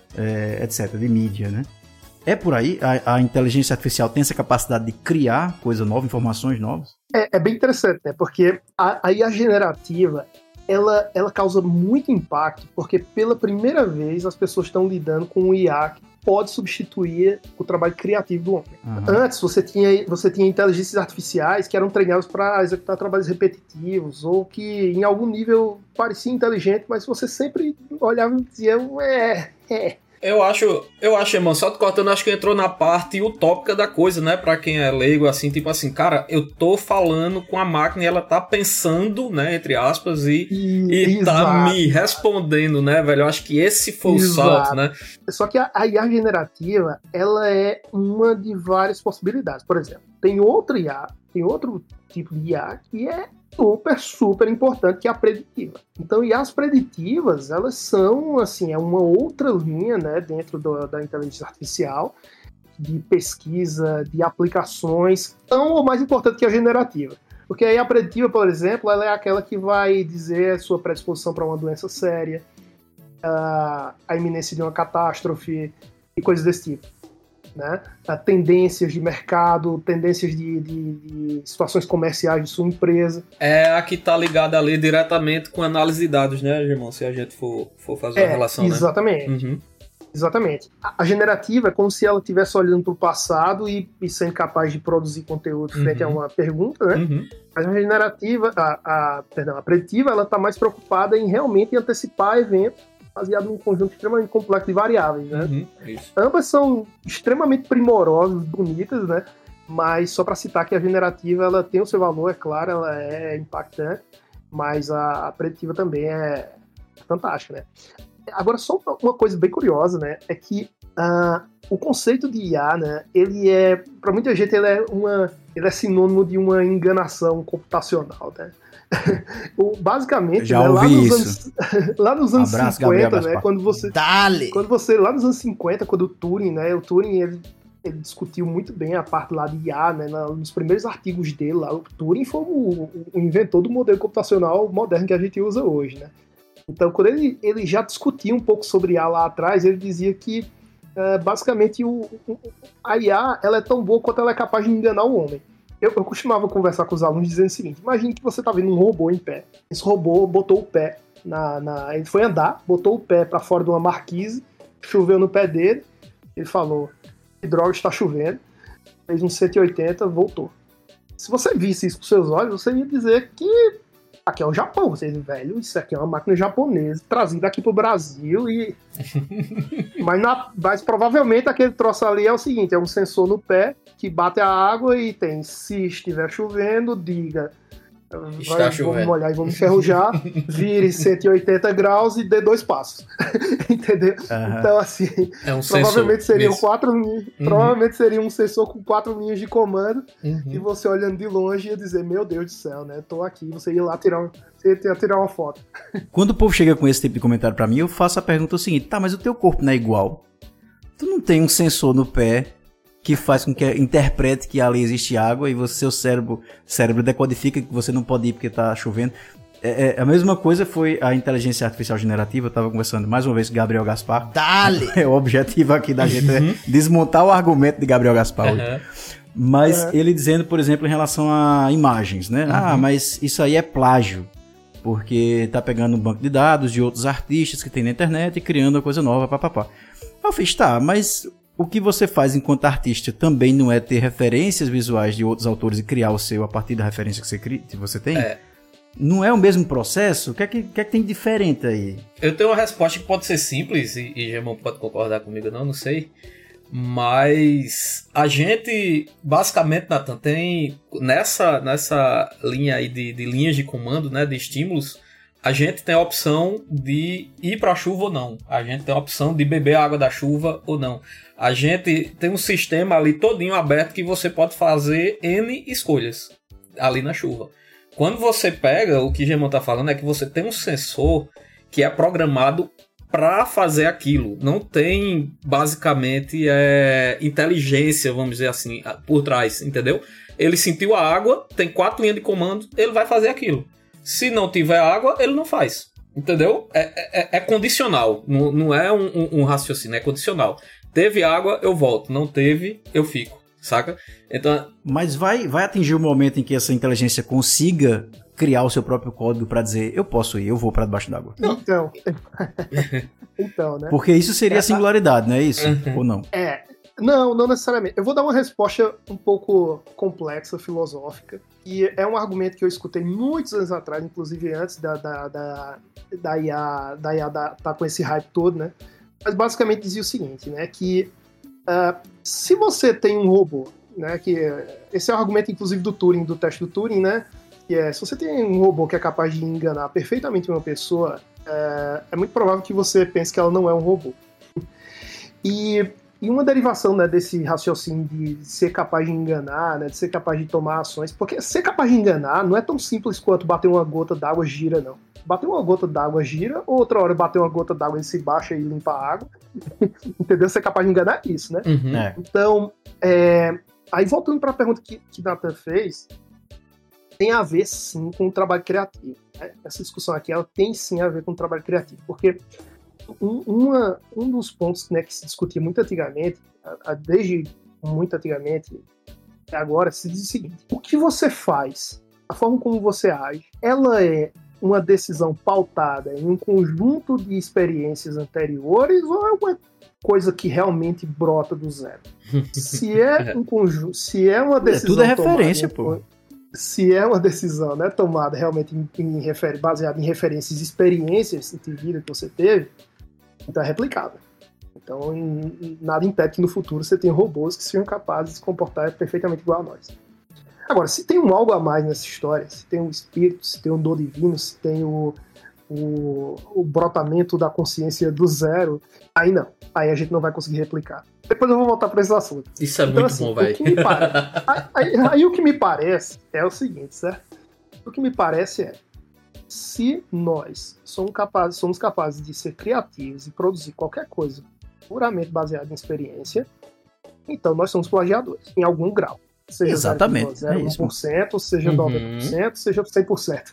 é, etcétera, de mídia, né? É por aí? A, a inteligência artificial tem essa capacidade de criar coisa nova, informações novas? É, é bem interessante, né? Porque a, a I A generativa, ela, ela causa muito impacto, porque pela primeira vez as pessoas estão lidando com um I A que pode substituir o trabalho criativo do homem. Uhum. Antes, você tinha, você tinha inteligências artificiais que eram treinadas para executar trabalhos repetitivos, ou que em algum nível parecia inteligente, mas você sempre olhava e dizia, é, é. Eu acho, eu acho, irmão, só te cortando, acho que entrou na parte utópica da coisa, né? Pra quem é leigo, assim, tipo assim, cara, eu tô falando com a máquina e ela tá pensando, né, entre aspas, e, e, e tá me respondendo, né, velho? Eu acho que esse foi Exato. o salto, né? Só que a, a I A generativa, ela é uma de várias possibilidades. Por exemplo, tem outra I A, tem outro tipo de I A que é super, super importante, que é a preditiva. Então, I As preditivas, elas são, assim, é uma outra linha, né, dentro do, da inteligência artificial, de pesquisa, de aplicações, tão ou mais importante que a generativa. Porque a I A preditiva, por exemplo, ela é aquela que vai dizer a sua predisposição para uma doença séria, a, a iminência de uma catástrofe e coisas desse tipo. Né? Tendências de mercado, tendências de, de, de situações comerciais de sua empresa. É a que está ligada ali diretamente com análise de dados, né, irmão? Se a gente for, for fazer é, uma relação, exatamente. né? Uhum. Exatamente. A, a generativa é como se ela estivesse olhando para o passado e, e sendo capaz de produzir conteúdo frente uhum. a uma pergunta, né? Uhum. Mas a generativa, a, a, perdão, a preditiva, ela está mais preocupada em realmente antecipar eventos baseado num conjunto extremamente complexo de variáveis, né? Uhum, ambas são extremamente primorosas, bonitas, né? Mas só para citar que a generativa ela tem o seu valor, é claro, ela é impactante, mas a, a preditiva também é fantástica, né? Agora, só uma coisa bem curiosa, né? É que uh, o conceito de I A, né? Ele é, para muita gente, ele é, uma, ele é sinônimo de uma enganação computacional, né? Basicamente, né, lá, nos anos, lá nos anos Abraço, cinquenta, né, quando você, Dale. quando você, lá nos anos cinquenta, quando o Turing, né, o Turing, ele, ele discutiu muito bem a parte lá de I A, né, nos primeiros artigos dele lá, o Turing foi o, o inventor do modelo computacional moderno que a gente usa hoje, né. Então, quando ele, ele já discutia um pouco sobre I A lá atrás, ele dizia que, uh, basicamente, o, o, a I A, ela é tão boa quanto ela é capaz de enganar o homem. Eu, eu costumava conversar com os alunos dizendo o seguinte: imagine que você tá vendo um robô em pé. Esse robô botou o pé na, na ele foi andar, botou o pé para fora de uma marquise, choveu no pé dele, ele falou, que droga, está chovendo, fez um cento e oitenta, voltou. Se você visse isso com seus olhos, você ia dizer que aqui é o Japão. Você diz, velho, isso aqui é uma máquina japonesa trazida aqui pro Brasil e... mas, na, mas provavelmente aquele troço ali é o seguinte, é um sensor no pé que bate a água e tem, se estiver chovendo, diga, Está vai, chovendo. Vamos molhar e vamos enferrujar, vire cento e oitenta graus e dê dois passos. Entendeu? Uhum. Então, assim, é um provavelmente sensor, seriam isso. quatro linhas, uhum. provavelmente seria um sensor com quatro linhas de comando, uhum. e você olhando de longe ia dizer, meu Deus do céu, né? Tô aqui, você ia lá tirar, um, você ia tirar uma foto. Quando o povo chega com esse tipo de comentário pra mim, eu faço a pergunta o seguinte, tá, mas o teu corpo não é igual? Tu não tem um sensor no pé que faz com que interprete que ali existe água e você, seu cérebro, cérebro decodifica que você não pode ir porque tá chovendo. É, é, a mesma coisa foi a inteligência artificial generativa. Eu tava conversando mais uma vez com Gabriel Gaspar. Dale! É, o objetivo aqui da gente é desmontar o argumento de Gabriel Gaspar hoje. Uhum. Mas uhum. ele dizendo, por exemplo, em relação a imagens, né? Uhum. Ah, mas isso aí é plágio. Porque tá pegando um banco de dados de outros artistas que tem na internet e criando uma coisa nova, papapá. Eu fiz, tá, mas o que você faz enquanto artista também não é ter referências visuais de outros autores e criar o seu a partir da referência que você, cria, que você tem? É. Não é o mesmo processo? O que é que, que, é que tem de diferente aí? Eu tenho uma resposta que pode ser simples, e, e Gemão pode concordar comigo, não, não sei. Mas a gente, basicamente, Nathan, tem nessa, nessa linha aí de, de linhas de comando, né, de estímulos, a gente tem a opção de ir para a chuva ou não. A gente tem a opção de beber a água da chuva ou não. A gente tem um sistema ali todinho aberto que você pode fazer N escolhas ali na chuva. Quando você pega, o que o Gemão tá falando é que você tem um sensor que é programado para fazer aquilo. Não tem, basicamente, é, inteligência, vamos dizer assim, por trás, entendeu? Ele sentiu a água, tem quatro linhas de comando, ele vai fazer aquilo. Se não tiver água, ele não faz. Entendeu? É, é, é condicional. Não, não é um, um, um raciocínio, é condicional. Teve água, eu volto. Não teve, eu fico. Saca? Então... Mas vai, vai atingir o momento em que essa inteligência consiga criar o seu próprio código para dizer, eu posso ir, eu vou para debaixo d'água. Então, então, né? Porque isso seria é, a singularidade, não é isso? Uhum. Ou não? É, não, não necessariamente. Eu vou dar uma resposta um pouco complexa, filosófica, e é um argumento que eu escutei muitos anos atrás, inclusive antes da, da, da, da I A da I A da, tá com esse hype todo, né? Mas basicamente dizia o seguinte, né? Que uh, se você tem um robô, né? Que esse é o argumento, inclusive, do Turing, do teste do Turing, né? Que é, se você tem um robô que é capaz de enganar perfeitamente uma pessoa, é, é muito provável que você pense que ela não é um robô. E, e uma derivação, né, desse raciocínio de ser capaz de enganar, né, de ser capaz de tomar ações, porque ser capaz de enganar não é tão simples quanto bater uma gota d'água gira, não. Bater uma gota d'água gira, ou outra hora bater uma gota d'água e se baixa e limpa a água. Entendeu? Ser capaz de enganar é isso, né? Uhum. É. Então, é, aí voltando para a pergunta que, que Nathan fez, tem a ver, sim, com o trabalho criativo. Né? Essa discussão aqui, ela tem, sim, a ver com o trabalho criativo. Porque um, uma, um dos pontos, né, que se discutia muito antigamente, desde muito antigamente, agora, se diz o seguinte: o que você faz, a forma como você age, ela é uma decisão pautada em um conjunto de experiências anteriores ou é uma coisa que realmente brota do zero? Se é um conjunto, se é uma decisão... Tudo é referência, pô. Se é uma decisão, né, tomada realmente em, em refer, baseada em referências e experiências de vida que você teve, então é replicável. Então, em, em, nada impede que no futuro você tenha robôs que sejam capazes de se comportar perfeitamente igual a nós. Agora, se tem um algo a mais nessa história, se tem um espírito, se tem um dom divino, se tem o, o, o brotamento da consciência do zero, aí não. Aí a gente não vai conseguir replicar. Depois eu vou voltar para esse assunto. Isso é então, muito assim, bom, velho. Aí, aí, aí o que me parece é o seguinte, certo? O que me parece é, se nós somos capazes, somos capazes de ser criativos e produzir qualquer coisa puramente baseada em experiência, então nós somos plagiadores, em algum grau. Seja exatamente, zero vírgula um por cento, é seja uhum. noventa por cento, seja cem por cento.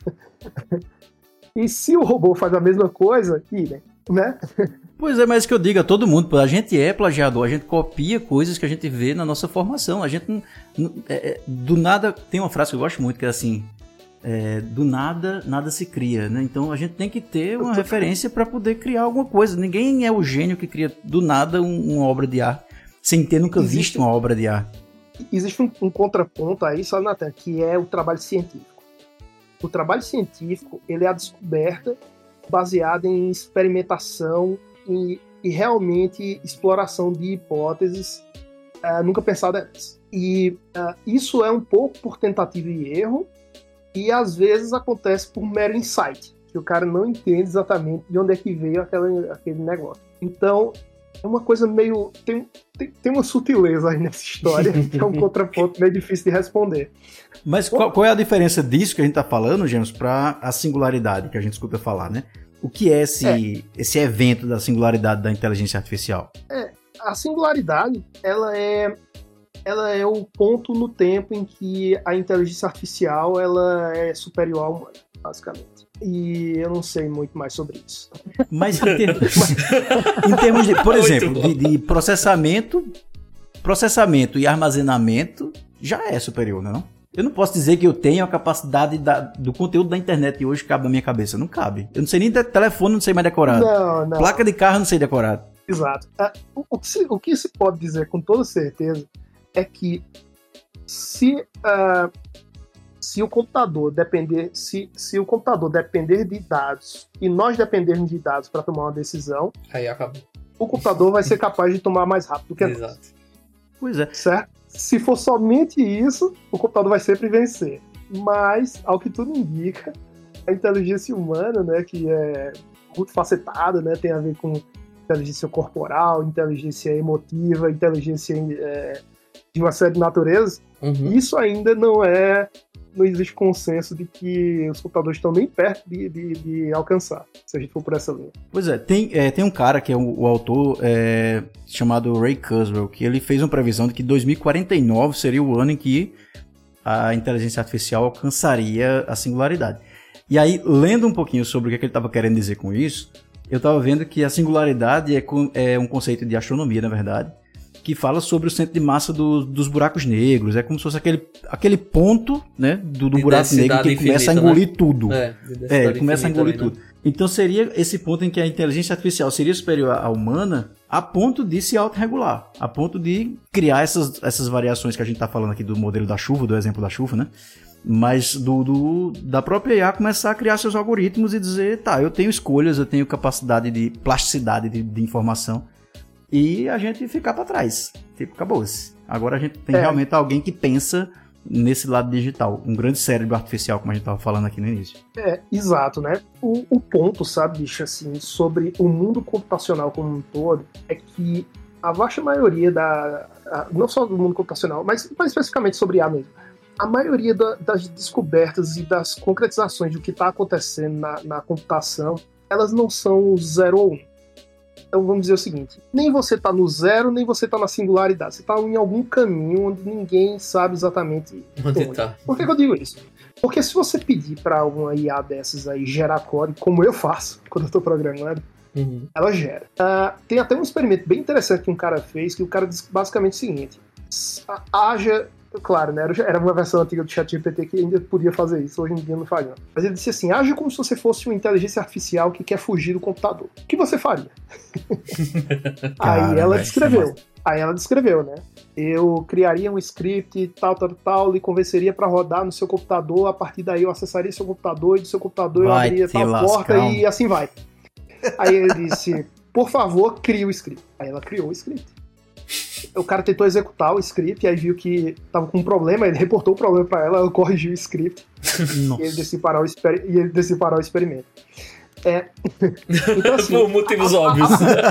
E se o robô faz a mesma coisa, idem, né? Pois é, mas que eu digo a todo mundo, a gente é plagiador, a gente copia coisas que a gente vê na nossa formação, a gente não, não, é, do nada, tem uma frase que eu gosto muito, que é assim, é, do nada, nada se cria, né? Então a gente tem que ter uma referência para poder criar alguma coisa, ninguém é o gênio que cria do nada um, uma obra de arte, sem ter nunca Existe... visto uma obra de arte. Existe um, um contraponto aí, sabe, Nathan, que é o trabalho científico. O trabalho científico, ele é a descoberta baseada em experimentação e, e realmente exploração de hipóteses uh, nunca pensadas antes. E uh, isso é um pouco por tentativa e erro, e às vezes acontece por mero insight, que o cara não entende exatamente de onde é que veio aquela, aquele negócio. Então, é uma coisa meio... Tem, tem, tem uma sutileza aí nessa história, que é um contraponto meio difícil de responder. Mas qual, qual é a diferença disso que a gente está falando, James, para a singularidade que a gente escuta falar, né? O que é esse, é esse evento da singularidade da inteligência artificial? É, a singularidade, ela é, ela é o ponto no tempo em que a inteligência artificial ela é superior à humana, basicamente. E eu não sei muito mais sobre isso. Mas em, ter... em termos de, por exemplo, de, de processamento, processamento e armazenamento, já é superior, não é? Eu não posso dizer que eu tenho a capacidade da, do conteúdo da internet que hoje cabe na minha cabeça. Não cabe. Eu não sei nem de telefone, não sei mais decorado. Não, não. Placa de carro, não sei decorado. Exato. Uh, o, que se, o que se pode dizer com toda certeza é que se, uh, se o computador depender, se, se o computador depender de dados e nós dependermos de dados para tomar uma decisão, aí acabou. O computador vai ser capaz de tomar mais rápido que nós. Exato. Pois é. Certo? Se for somente isso, o computador vai sempre vencer. Mas, ao que tudo indica, a inteligência humana, né, que é multifacetada, né, tem a ver com inteligência corporal, inteligência emotiva, inteligência é, de uma série de naturezas, uhum. Isso ainda não é... não existe consenso de que os computadores estão nem perto de, de, de alcançar, se a gente for por essa linha. Pois é, tem, é, tem um cara que é o, o autor é, chamado Ray Kurzweil, que ele fez uma previsão de que dois mil e quarenta e nove seria o ano em que a inteligência artificial alcançaria a singularidade. E aí, lendo um pouquinho sobre o que, é que ele estava querendo dizer com isso, eu estava vendo que a singularidade é, é um conceito de astronomia, na verdade, que fala sobre o centro de massa do, dos buracos negros. É como se fosse aquele, aquele ponto, né, do, do buraco negro que infinita, começa a engolir, né? Tudo. É, é começa a engolir também, tudo. Né? Então seria esse ponto em que a inteligência artificial seria superior à humana a ponto de se autorregular, a ponto de criar essas, essas variações que a gente está falando aqui do modelo da chuva, do exemplo da chuva, né? Mas do, do, da própria I A começar a criar seus algoritmos e dizer, tá, eu tenho escolhas, eu tenho capacidade de plasticidade de, de informação, e a gente ficar para trás. Tipo, acabou-se. Agora a gente tem é. realmente alguém que pensa nesse lado digital. Um grande cérebro artificial, como a gente estava falando aqui no início. É, exato, né? O, o ponto, sabe, bicho, assim, sobre o mundo computacional como um todo, é que a vasta maioria da... A, não só do mundo computacional, mas mais especificamente sobre I A mesmo. A maioria da, das descobertas e das concretizações do que está acontecendo na, na computação, elas não são zero ou um. Então vamos dizer o seguinte, nem você está no zero, nem você está na singularidade. Você está em algum caminho onde ninguém sabe exatamente onde está. Por que, que eu digo isso? Porque se você pedir para alguma I A dessas aí gerar código, como eu faço quando eu estou programando, uhum. ela gera. Uh, tem até um experimento bem interessante que um cara fez, que o cara disse basicamente o seguinte, haja... Claro, né? Era uma versão antiga do ChatGPT que ainda podia fazer isso, hoje em dia não faz não. Mas ele disse assim, age como se você fosse uma inteligência artificial que quer fugir do computador. O que você faria? Cara, aí ela descreveu. Aí ela descreveu, né? Eu criaria um script tal, tal, tal, lhe convenceria para rodar no seu computador, a partir daí eu acessaria seu computador e do seu computador eu vai abriria tal lascar. porta e assim vai. Aí ele disse, por favor, crie o script. Aí ela criou o script. O cara tentou executar o script, aí viu que tava com um problema, ele reportou o problema pra ela, ela corrigiu o script e ele decidiu parar o, exper- e ele decidiu parar o experimento. É, então, assim, por motivos a, óbvios.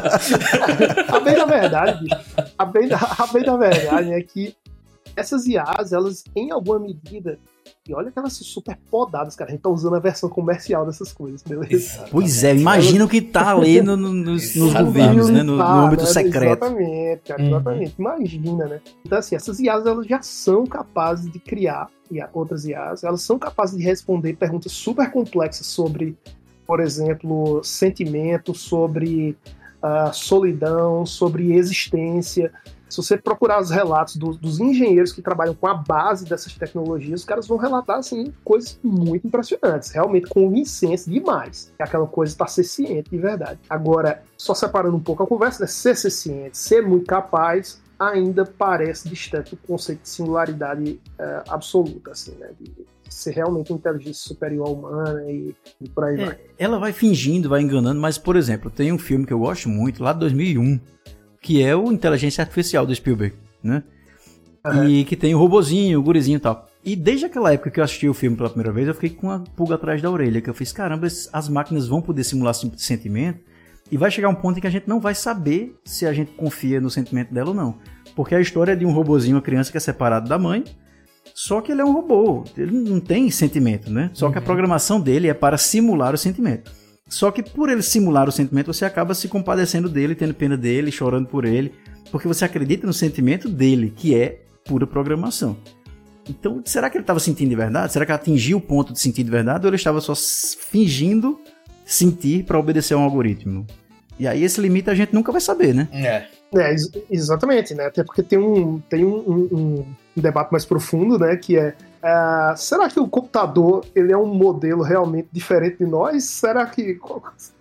A, a, a bem da verdade, bicho, a bem da, a bem da verdade é que essas I As, elas, em alguma medida, e olha que elas são super podadas, cara. A gente tá usando a versão comercial dessas coisas, beleza? Exatamente. Pois é, imagina elas... o que tá ali no, no, nos, nos governos, né? No, no âmbito né? secreto. Exatamente, cara, exatamente. Uhum. Imagina, né? Então, assim, essas I As, elas já são capazes de criar outras I As, elas são capazes de responder perguntas super complexas sobre, por exemplo, sentimento, sobre uh, solidão, sobre existência. Se você procurar os relatos do, dos engenheiros que trabalham com a base dessas tecnologias, os caras vão relatar, assim, coisas muito impressionantes, realmente convincentes demais. Que aquela coisa está ser ciente de verdade. Agora, só separando um pouco a conversa, né? Ser ser ciente, ser muito capaz, ainda parece distante do conceito de singularidade uh, absoluta, assim, né? De ser realmente uma inteligência superior à humana e, e por aí é, vai. Ela vai fingindo, vai enganando, mas, por exemplo, tem um filme que eu gosto muito, lá de dois mil e um, que é o Inteligência Artificial do Spielberg, né? Uhum. E que tem o robozinho, o gurizinho e tal. E desde aquela época que eu assisti o filme pela primeira vez, eu fiquei com uma pulga atrás da orelha, que eu fiz, caramba, as máquinas vão poder simular sentimento, e vai chegar um ponto em que a gente não vai saber se a gente confia no sentimento dela ou não. Porque a história é de um robozinho, uma criança que é separado da mãe, só que ele é um robô, ele não tem sentimento, né? Só uhum. que a programação dele é para simular o sentimento. Só que por ele simular o sentimento, você acaba se compadecendo dele, tendo pena dele, chorando por ele, porque você acredita no sentimento dele, que é pura programação. Então, será que ele estava sentindo de verdade? Será que atingiu o ponto de sentir de verdade? Ou ele estava só fingindo sentir para obedecer a um algoritmo? E aí esse limite a gente nunca vai saber, né? É. É, ex- exatamente, né? Até porque tem um, tem um, um, um debate mais profundo, né? Que é, uh, será que o computador ele é um modelo realmente diferente de nós? Será que...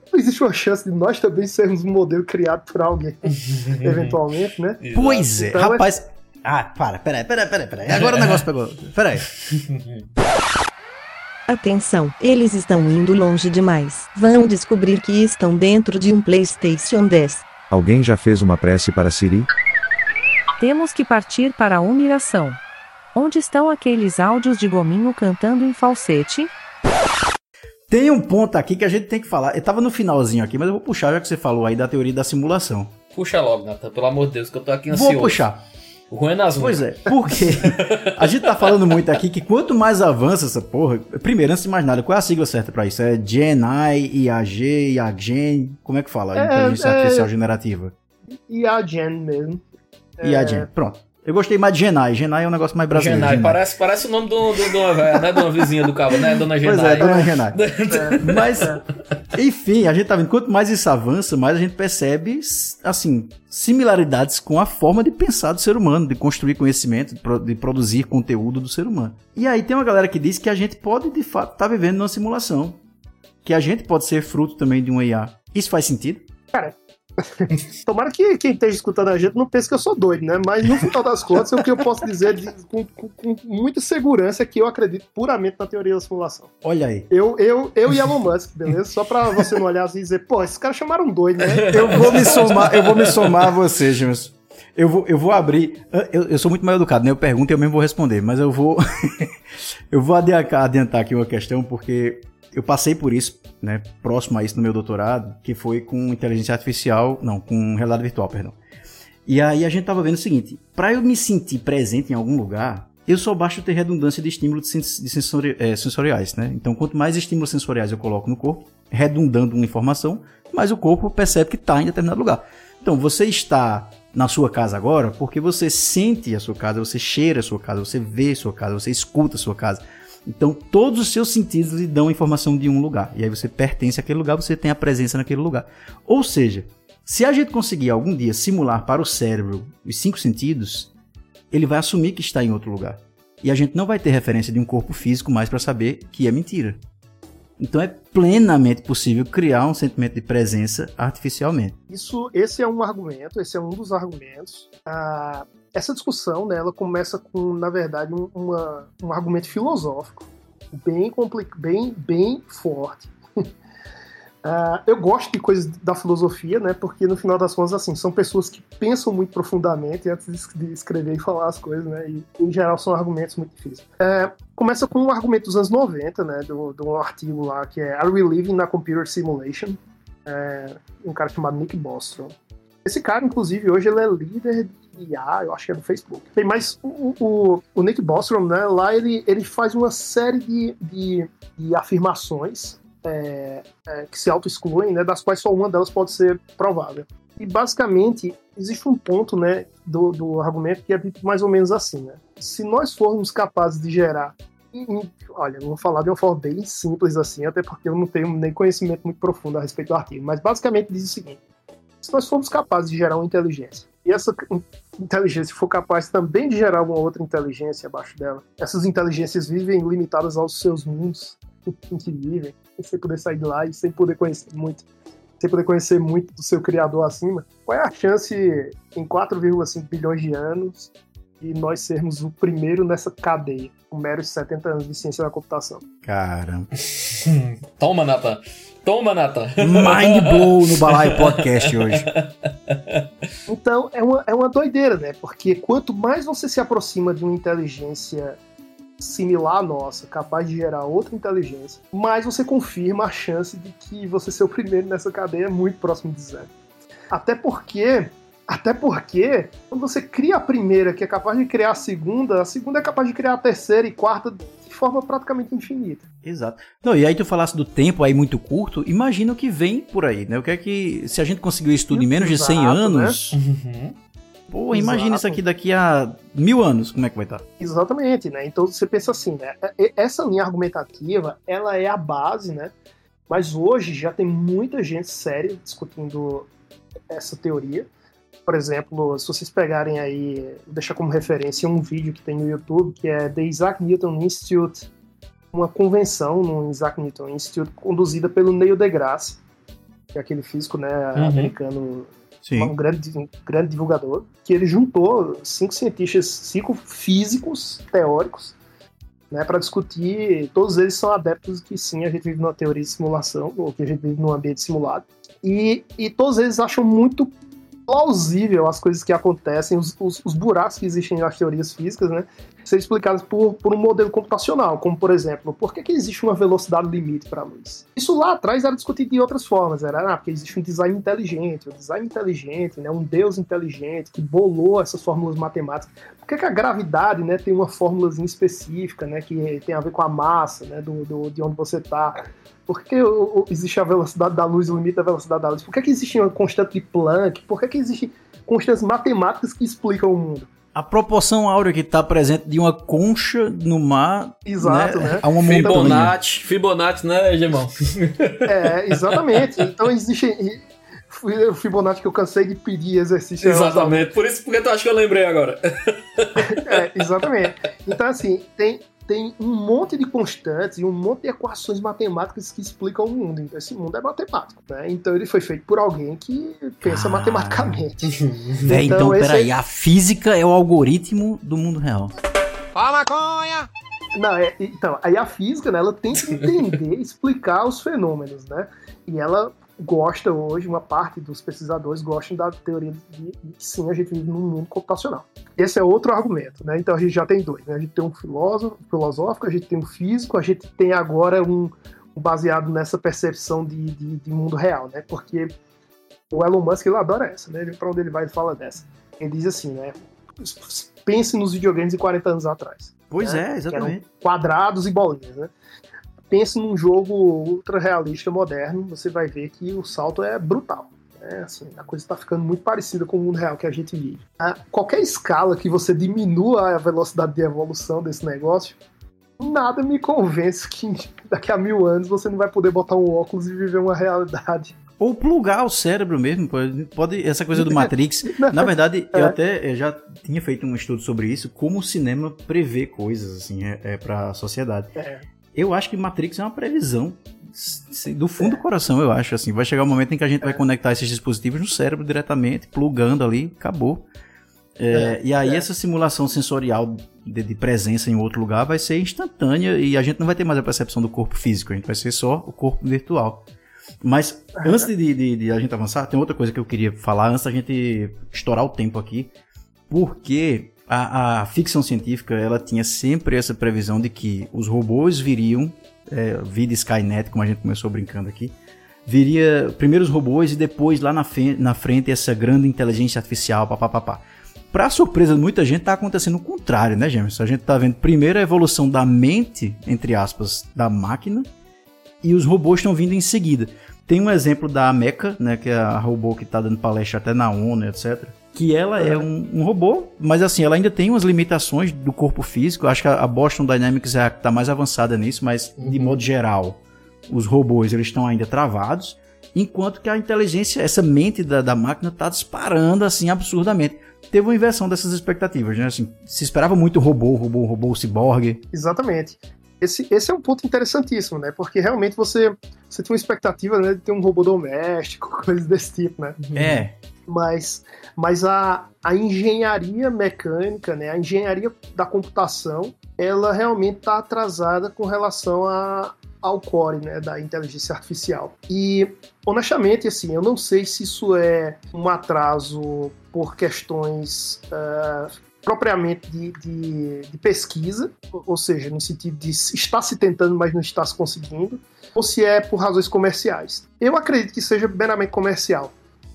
existe uma chance de nós também sermos um modelo criado por alguém, eventualmente, né? Pois é, então, rapaz... É... Ah, para, peraí, peraí, peraí, peraí. Agora o negócio pegou. Peraí. Atenção, eles estão indo longe demais. Vão descobrir que estão dentro de um PlayStation dez. Alguém já fez uma prece para Siri? Temos que partir para a humilhação. Onde estão aqueles áudios de Gominho cantando em falsete? Tem um ponto aqui que a gente tem que falar. Eu tava no finalzinho aqui, mas eu vou puxar, já que você falou aí da teoria da simulação. Puxa logo, Nathan, pelo amor de Deus, que eu tô aqui ansioso. Vou puxar. O ruim é nas Pois é, porque a gente tá falando muito aqui que quanto mais avança essa porra... Primeiro, antes de mais nada, qual é a sigla certa pra isso? É G N I, I A G, I A Gen... Como é que fala? É, Inteligência é, Artificial Generativa. I A Gen mesmo. I A Gen, pronto. Eu gostei mais de Genai. Genai é um negócio mais brasileiro. Genai, parece, parece o nome de uma velha, né? De uma vizinha do cabo, né? Dona Genai. Pois é, Dona Genai. É. Mas, enfim, a gente tá vendo, quanto mais isso avança, mais a gente percebe, assim, similaridades com a forma de pensar do ser humano, de construir conhecimento, de produzir conteúdo do ser humano. E aí tem uma galera que diz que a gente pode, de fato, estar tá vivendo numa simulação. Que a gente pode ser fruto também de um I A. Isso faz sentido? Cara... Tomara que quem esteja escutando a gente não pense que eu sou doido, né? Mas no final das contas, o que eu posso dizer de, com, com, com muita segurança é que eu acredito puramente na teoria da simulação. Olha aí. Eu, eu, eu e Elon Musk, beleza? Só pra você não olhar assim e dizer, pô, esses caras chamaram doido, né? Eu vou me somar, eu vou me somar a você, Gilson. Eu vou, eu vou abrir. Eu, eu sou muito mal educado, né? Eu pergunto e eu mesmo vou responder, mas eu vou. eu vou adiantar, adiantar aqui uma questão, porque eu passei por isso, né, próximo a isso no meu doutorado, que foi com inteligência artificial, não, com realidade virtual, perdão. E aí a gente tava vendo o seguinte, para eu me sentir presente em algum lugar, eu só basta ter redundância de estímulos de sensori, é, sensoriais, né? Então, quanto mais estímulos sensoriais eu coloco no corpo, redundando uma informação, mais o corpo percebe que está em determinado lugar. Então, você está na sua casa agora porque você sente a sua casa, você cheira a sua casa, você vê a sua casa, você escuta a sua casa. Então, todos os seus sentidos lhe dão informação de um lugar. E aí você pertence àquele lugar, você tem a presença naquele lugar. Ou seja, se a gente conseguir algum dia simular para o cérebro os cinco sentidos, ele vai assumir que está em outro lugar. E a gente não vai ter referência de um corpo físico mais para saber que é mentira. Então, é plenamente possível criar um sentimento de presença artificialmente. Isso, esse é um argumento, esse é um dos argumentos. Ah... Essa discussão, né, ela começa com, na verdade, um, uma, um argumento filosófico bem, complicado, bem, bem forte. uh, eu gosto de coisas da filosofia, né, porque no final das contas, assim, são pessoas que pensam muito profundamente antes de escrever e falar as coisas, né, e em geral são argumentos muito difíceis. Uh, começa com um argumento dos anos noventa, né, de um artigo lá que é Are We Living na Computer Simulation? Uh, um cara chamado Nick Bostrom. Esse cara, inclusive, hoje ele é líder de I A, eu acho que é do Facebook. Bem, mas o, o, o Nick Bostrom, né, lá ele, ele faz uma série de, de, de afirmações é, é, que se auto-excluem, né, das quais só uma delas pode ser provável. E, basicamente, existe um ponto, né, do, do argumento que é mais ou menos assim, né? Se nós formos capazes de gerar... Em, olha, eu vou falar de uma forma bem simples assim, até porque eu não tenho nem conhecimento muito profundo a respeito do artigo, mas basicamente diz o seguinte: se nós formos capazes de gerar uma inteligência, e essa inteligência for capaz também de gerar alguma outra inteligência abaixo dela, essas inteligências vivem limitadas aos seus mundos em que vivem, sem poder sair de lá e sem poder conhecer muito, sem poder conhecer muito do seu criador acima, qual é a chance em quatro vírgula cinco bilhões de anos de nós sermos o primeiro nessa cadeia, com meros setenta anos de ciência da computação? Caramba. Toma, Nathan. Toma, Nathan. Mind blow no Balaio Podcast hoje. Então, é uma, é uma doideira, né? Porque quanto mais você se aproxima de uma inteligência similar à nossa, capaz de gerar outra inteligência, mais você confirma a chance de que você ser o primeiro nessa cadeia é muito próximo de zero. Até porque... Até porque, quando você cria a primeira, que é capaz de criar a segunda, a segunda é capaz de criar a terceira e quarta de forma praticamente infinita. Exato. Não, e aí tu falasse do tempo aí muito curto, imagina o que vem por aí, né? O que é que, se a gente conseguiu isso tudo em menos de cem anos... Né? Uhum. Pô, imagina isso aqui daqui a mil anos, como é que vai estar? Exatamente, né? Então você pensa assim, né? Essa linha argumentativa, ela é a base, né? Mas hoje já tem muita gente séria discutindo essa teoria. Por exemplo, se vocês pegarem aí, vou deixar como referência um vídeo que tem no YouTube, que é The Isaac Newton Institute, uma convenção no Isaac Newton Institute conduzida pelo Neil deGrasse. que é aquele físico, né, Uhum. americano, Sim. um grande, um grande divulgador, que ele juntou cinco cientistas, cinco físicos teóricos, né, para discutir. Todos eles são adeptos que sim, a gente vive numa teoria de simulação, ou que a gente vive num ambiente simulado, e, e todos eles acham muito plausível as coisas que acontecem, os, os, os buracos que existem nas teorias físicas, né, ser explicados por, por um modelo computacional, como, por exemplo, por que, que existe uma velocidade limite para a luz? Isso lá atrás era discutido de outras formas, era ah, porque existe um design inteligente, um design inteligente, né, um deus inteligente que bolou essas fórmulas matemáticas. Por que, que a gravidade, né, tem uma fórmulazinha específica, né, que tem a ver com a massa, né, do, do, de onde você está? Por que o, o, existe a velocidade da luz, o limite da velocidade da luz? Por que, que existe uma constante de Planck? Por que, que existem constantes matemáticas que explicam o mundo? A proporção áurea que está presente de uma concha no mar, Exato, né? A uma montanha. Fibonacci, Fibonacci, né, Gemão? É, exatamente. Então existe o Fibonacci que eu cansei de pedir exercício. Exatamente, por isso porque tu acha que eu lembrei agora. É, exatamente. Então, assim, tem, tem um monte de constantes e um monte de equações matemáticas que explicam o mundo. Então, esse mundo é matemático, né? Então, ele foi feito por alguém que pensa ah. matematicamente. Véi, então, então peraí, é... a física é o algoritmo do mundo real. Ó, maconha! Não, é, então, aí a física, né, ela tem que entender, explicar os fenômenos, né? E ela gosta hoje, uma parte dos pesquisadores gostam da teoria de que sim, a gente vive num mundo computacional. Esse é outro argumento, né? Então a gente já tem dois, né? A gente tem um filósofo, filosófico, a gente tem um físico, a gente tem agora um, um baseado nessa percepção de, de, de mundo real, né? Porque o Elon Musk, ele adora essa, né? Para onde ele vai, ele fala dessa. Ele diz assim, né? Pense nos videogames de quarenta anos atrás. Pois né? é, exatamente. Quadrados e bolinhas, né? Pense num jogo ultra realista moderno, você vai ver que o salto é brutal. Né? Assim, a coisa está ficando muito parecida com o mundo real que a gente vive. A qualquer escala que você diminua a velocidade de evolução desse negócio, nada me convence que daqui a mil anos você não vai poder botar um óculos e viver uma realidade. Ou plugar o cérebro mesmo, pode, pode essa coisa do Matrix. Na verdade, é. eu até eu já tinha feito um estudo sobre isso, como o cinema prevê coisas assim, é, é para a sociedade. É. Eu acho que Matrix é uma previsão do fundo é. do coração, eu acho. Assim, vai chegar um momento em que a gente é. vai conectar esses dispositivos no cérebro diretamente, plugando ali, acabou. É, é. E aí é. essa simulação sensorial de, de presença em outro lugar vai ser instantânea e a gente não vai ter mais a percepção do corpo físico, a gente vai ser só o corpo virtual. Mas é. antes de, de, de a gente avançar, tem outra coisa que eu queria falar antes da gente estourar o tempo aqui, porque... A, a ficção científica, ela tinha sempre essa previsão de que os robôs viriam, é, vida Skynet, como a gente começou brincando aqui, viria primeiro os robôs e depois lá na, fe- na frente essa grande inteligência artificial, papapá. Pra surpresa de muita gente, tá acontecendo o contrário, né, James? A gente tá vendo primeiro a evolução da mente, entre aspas, da máquina, e os robôs estão vindo em seguida. Tem um exemplo da Mecha, né, que é a robô que tá dando palestra até na ONU, etcétera, que ela é um, um robô, mas assim, ela ainda tem umas limitações do corpo físico. Acho que a Boston Dynamics é a que está mais avançada nisso, mas uhum. de modo geral, os robôs eles estão ainda travados, enquanto que a inteligência, essa mente da, da máquina está disparando assim absurdamente. Teve uma inversão dessas expectativas, né? Assim, se esperava muito robô, robô, robô, ciborgue. Exatamente. Esse, esse é um ponto interessantíssimo, né? Porque realmente você, você tem uma expectativa, né, de ter um robô doméstico, coisas desse tipo, né? É. Mas, mas a, a engenharia mecânica, né, a engenharia da computação, ela realmente está atrasada com relação a, ao core, né, da inteligência artificial. E, honestamente, assim, eu não sei se isso é um atraso por questões uh, propriamente de, de, de pesquisa, ou seja, no sentido de estar se tentando, mas não está se conseguindo, ou se é por razões comerciais. Eu acredito que seja meramente comercial.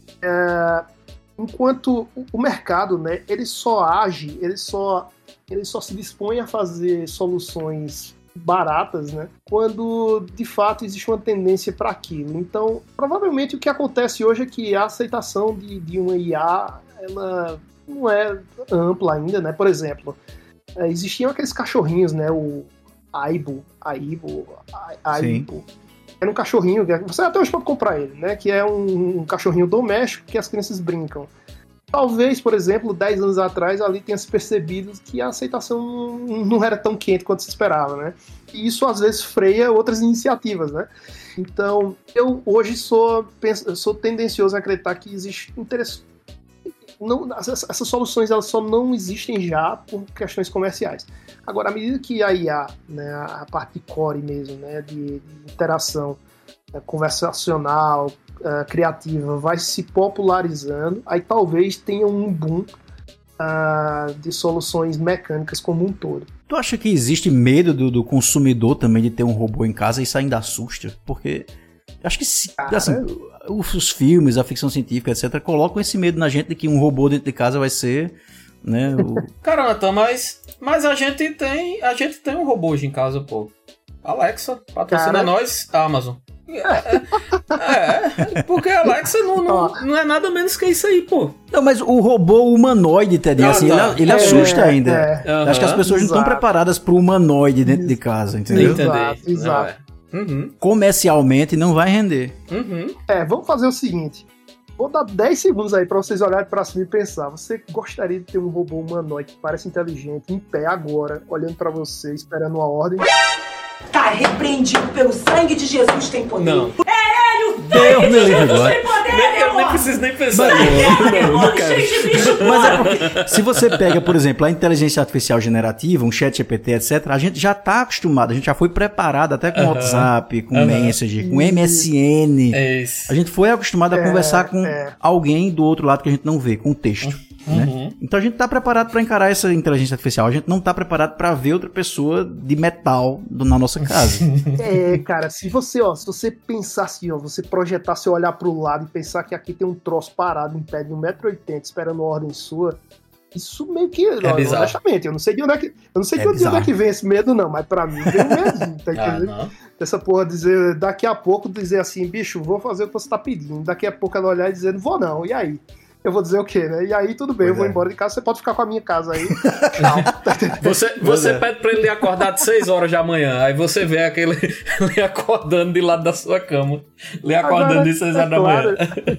É, enquanto o mercado, né, ele só age, ele só, ele só se dispõe a fazer soluções baratas, né, quando de fato existe uma tendência para aquilo. Então, provavelmente o que acontece hoje é que a aceitação de, de uma I A, ela não é ampla ainda, né? Por exemplo, existiam aqueles cachorrinhos, né, o Aibo, Aibo, Aibo. Era um cachorrinho, você até hoje pode comprar ele, né? Que é um, um cachorrinho doméstico que as crianças brincam. talvez, por exemplo, dez anos atrás ali tenha se percebido que a aceitação não era tão quente quanto se esperava, né? E isso às vezes freia outras iniciativas, né? Então, eu hoje sou, penso, sou tendencioso a acreditar que existe interesse. Não, essas, essas soluções elas só não existem já por questões comerciais. Agora, à medida que a I A, né, a parte de core mesmo, né, de, de interação né, conversacional, uh, criativa, vai se popularizando, aí talvez tenha um boom uh, de soluções mecânicas como um todo. Tu acha que existe medo do, do consumidor também de ter um robô em casa e isso ainda assusta? Porque acho que se, assim, os, os filmes, a ficção científica, etcétera, colocam esse medo na gente de que um robô dentro de casa vai ser, né? O... Caramba, mas, mas a gente tem a gente tem um robô hoje em casa, pô. Alexa, patrocina Cara... nós, Amazon. É, é, porque a Alexa não, não, não é nada menos que isso aí, pô. Não, mas o robô humanoide, Ted, ah, assim, tá. ele, ele é, assusta ainda. É, uhum. Acho que as pessoas Exato. não estão preparadas pro humanoide dentro de casa, entendeu? Exato, exato. Uhum. Comercialmente não vai render. Uhum. É, vamos fazer o seguinte. Vou dar dez segundos aí pra vocês olharem pra cima e pensar. Você gostaria de ter um robô humanoide que parece inteligente, em pé agora, olhando pra você, esperando uma ordem? Tá repreendido pelo sangue de Jesus, tem poder. Não. É ele, o Deus me livre agora. Tem poder, nem, eu nem preciso nem pensar. Mas, não, não, não quero. Mas é porque, se você pega, por exemplo, a inteligência artificial generativa, um chat G P T, etcétera, a gente já tá acostumado, a gente já foi preparado até com uh-huh. WhatsApp, com uh-huh. Messenger, com M S N. É isso. A gente foi acostumado a é, conversar com é. alguém do outro lado que a gente não vê, com texto. Né? Uhum. Então a gente tá preparado para encarar essa inteligência artificial. A gente não tá preparado para ver outra pessoa de metal do, na nossa casa. É, cara, se você, ó, se você pensar assim, ó, você projetar, se olhar pro lado e pensar que aqui tem um troço parado em pé de um metro e oitenta esperando uma ordem sua, isso meio que, é ó, honestamente, eu não sei de onde é que, eu não sei de é onde é que vem esse medo não, mas pra mim vem um medinho, tá entendendo? Ah, essa porra dizer, daqui a pouco dizer assim, bicho, vou fazer o que você tá pedindo, daqui a pouco ela olhar e dizer, não vou não, e aí? Eu vou dizer o quê, né? E aí, tudo bem, pois eu vou é. embora de casa, você pode ficar com a minha casa aí. Tchau. Você, você é. pede pra ele acordar de seis horas da manhã, aí você vê aquele lhe acordando de lado da sua cama, lhe acordando Agora, de seis horas é da manhã.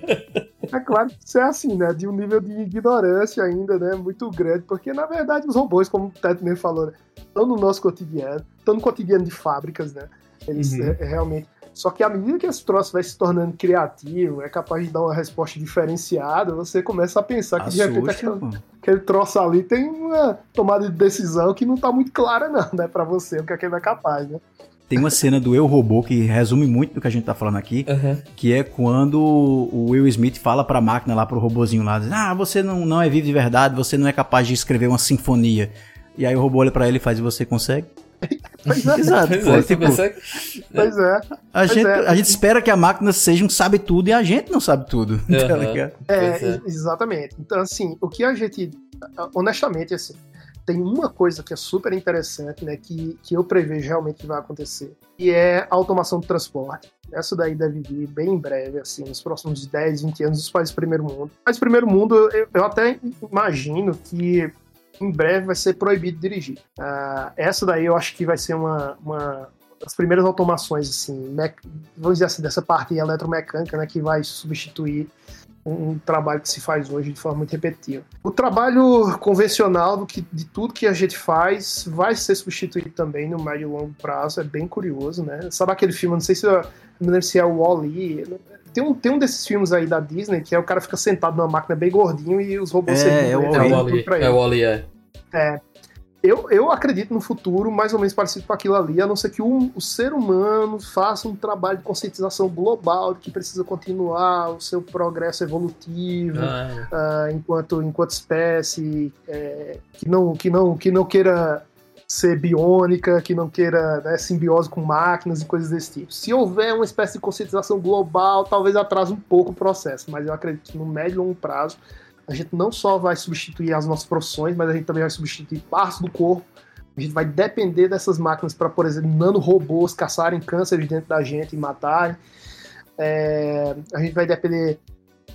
É claro que isso é assim, né? De um nível de ignorância ainda, né? Muito grande, porque na verdade os robôs, como o Ted mesmo falou, né? Estão no nosso cotidiano, estão no cotidiano de fábricas, né? Eles uhum. é, realmente... Só que à medida que esse troço vai se tornando criativo, é capaz de dar uma resposta diferenciada, você começa a pensar que Assusta, de repente aquele, aquele troço ali tem uma tomada de decisão que não tá muito clara não, né, pra você, o que é que ele é capaz, né? Tem uma cena do Eu, Robô que resume muito do que a gente tá falando aqui, uhum. que é quando o Will Smith fala pra máquina lá, pro robozinho lá, diz, ah, você não, não é vivo de verdade, você não é capaz de escrever uma sinfonia. E aí o robô olha pra ele e faz, e você consegue? Pois é. Exato. Pois, pô, é, tipo, pois é. A, pois gente, é. a gente espera que a máquina seja um sabe tudo e a gente não sabe tudo. Uhum. Tá ligado? É, é, exatamente. Então, assim, o que a gente, honestamente, assim, tem uma coisa que é super interessante, né, que, que eu prevejo realmente que vai acontecer, e é a automação do transporte. Essa daí deve vir bem em breve, assim, nos próximos dez, vinte anos, os países do primeiro mundo. Mas primeiro mundo, eu, eu até imagino que em breve vai ser proibido dirigir. Uh, essa daí eu acho que vai ser uma, uma das primeiras automações, assim, mec... vamos dizer assim, dessa parte eletromecânica, né, que vai substituir um, um trabalho que se faz hoje de forma muito repetitiva. O trabalho convencional do que, de tudo que a gente faz vai ser substituído também no médio e longo prazo, é bem curioso, né? Sabe aquele filme, não sei se, eu, não lembro se é o Wall-E, tem um, tem um desses filmes aí da Disney que é o cara fica sentado numa máquina bem gordinho e os robôs... É, é o Wall-E, é o Wall-E, é. É, eu, eu acredito no futuro mais ou menos parecido com aquilo ali, a não ser que o, o ser humano faça um trabalho de conscientização global de que precisa continuar o seu progresso evolutivo ah, uh, enquanto, enquanto espécie, é, que, não, que, não, que não queira ser biônica, que não queira, né, simbiose com máquinas e coisas desse tipo. Se houver uma espécie de conscientização global, talvez atrase um pouco o processo, mas eu acredito que no médio e longo prazo a gente não só vai substituir as nossas profissões, mas a gente também vai substituir partes do corpo. A gente vai depender dessas máquinas para, por exemplo, nanorobôs caçarem cânceres dentro da gente e matarem. É, a gente vai depender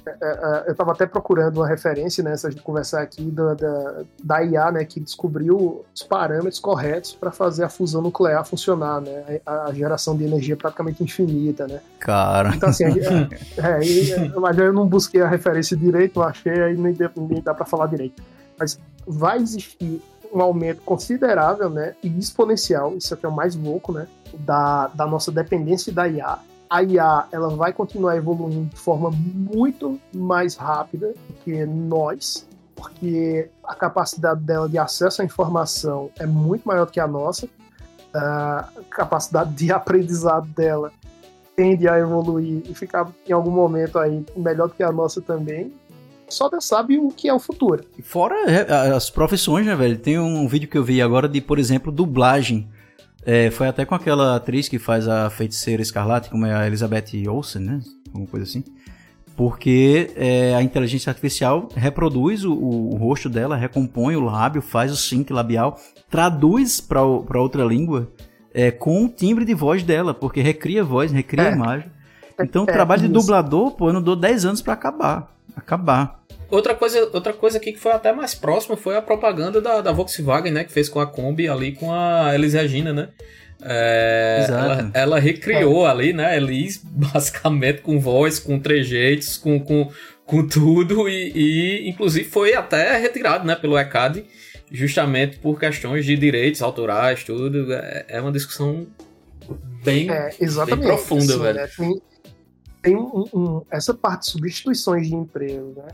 eu estava até procurando uma referência, né, antes de conversar aqui, da, da, da I A, né, que descobriu os parâmetros corretos para fazer a fusão nuclear funcionar, né, a, a geração de energia praticamente infinita, né. Cara. Então, assim, é, é, mas eu não busquei a referência direito, não achei, aí nem, nem dá para falar direito. Mas vai existir um aumento considerável, né, e exponencial, isso aqui é o mais louco, né, da, da nossa dependência da I A. A I A, ela vai continuar evoluindo de forma muito mais rápida do que nós, porque a capacidade dela de acesso à informação é muito maior do que a nossa, a capacidade de aprendizado dela tende a evoluir e ficar em algum momento aí melhor do que a nossa também. Só Deus sabe o que é o futuro. E fora as profissões, né, velho? Tem um vídeo que eu vi agora de, por exemplo, dublagem. É, foi até com aquela atriz que faz a Feiticeira Escarlate, como é a Elizabeth Olsen, né? Alguma coisa assim. Porque é, a inteligência artificial reproduz o, o rosto dela, recompõe o lábio, faz o sync labial, traduz para outra língua é, com o timbre de voz dela, porque recria a voz, recria É. a imagem. Então o É, trabalho de isso. dublador, pô, eu não dou dez anos para acabar. Acabar. Outra coisa, outra coisa aqui que foi até mais próxima foi a propaganda da, da Volkswagen, né? Que fez com a Kombi ali com a Elis Regina, né? É, Exato. ela, ela recriou ali, né? A Elis, basicamente, com voz, com trejeitos, com, com, com tudo. E, e, inclusive, foi até retirado, né? Pelo E C A D, justamente por questões de direitos autorais, tudo. É, é uma discussão bem, É, exatamente. bem profunda, assim, velho. né? Tem, tem um, um- essa parte de substituições de emprego, né?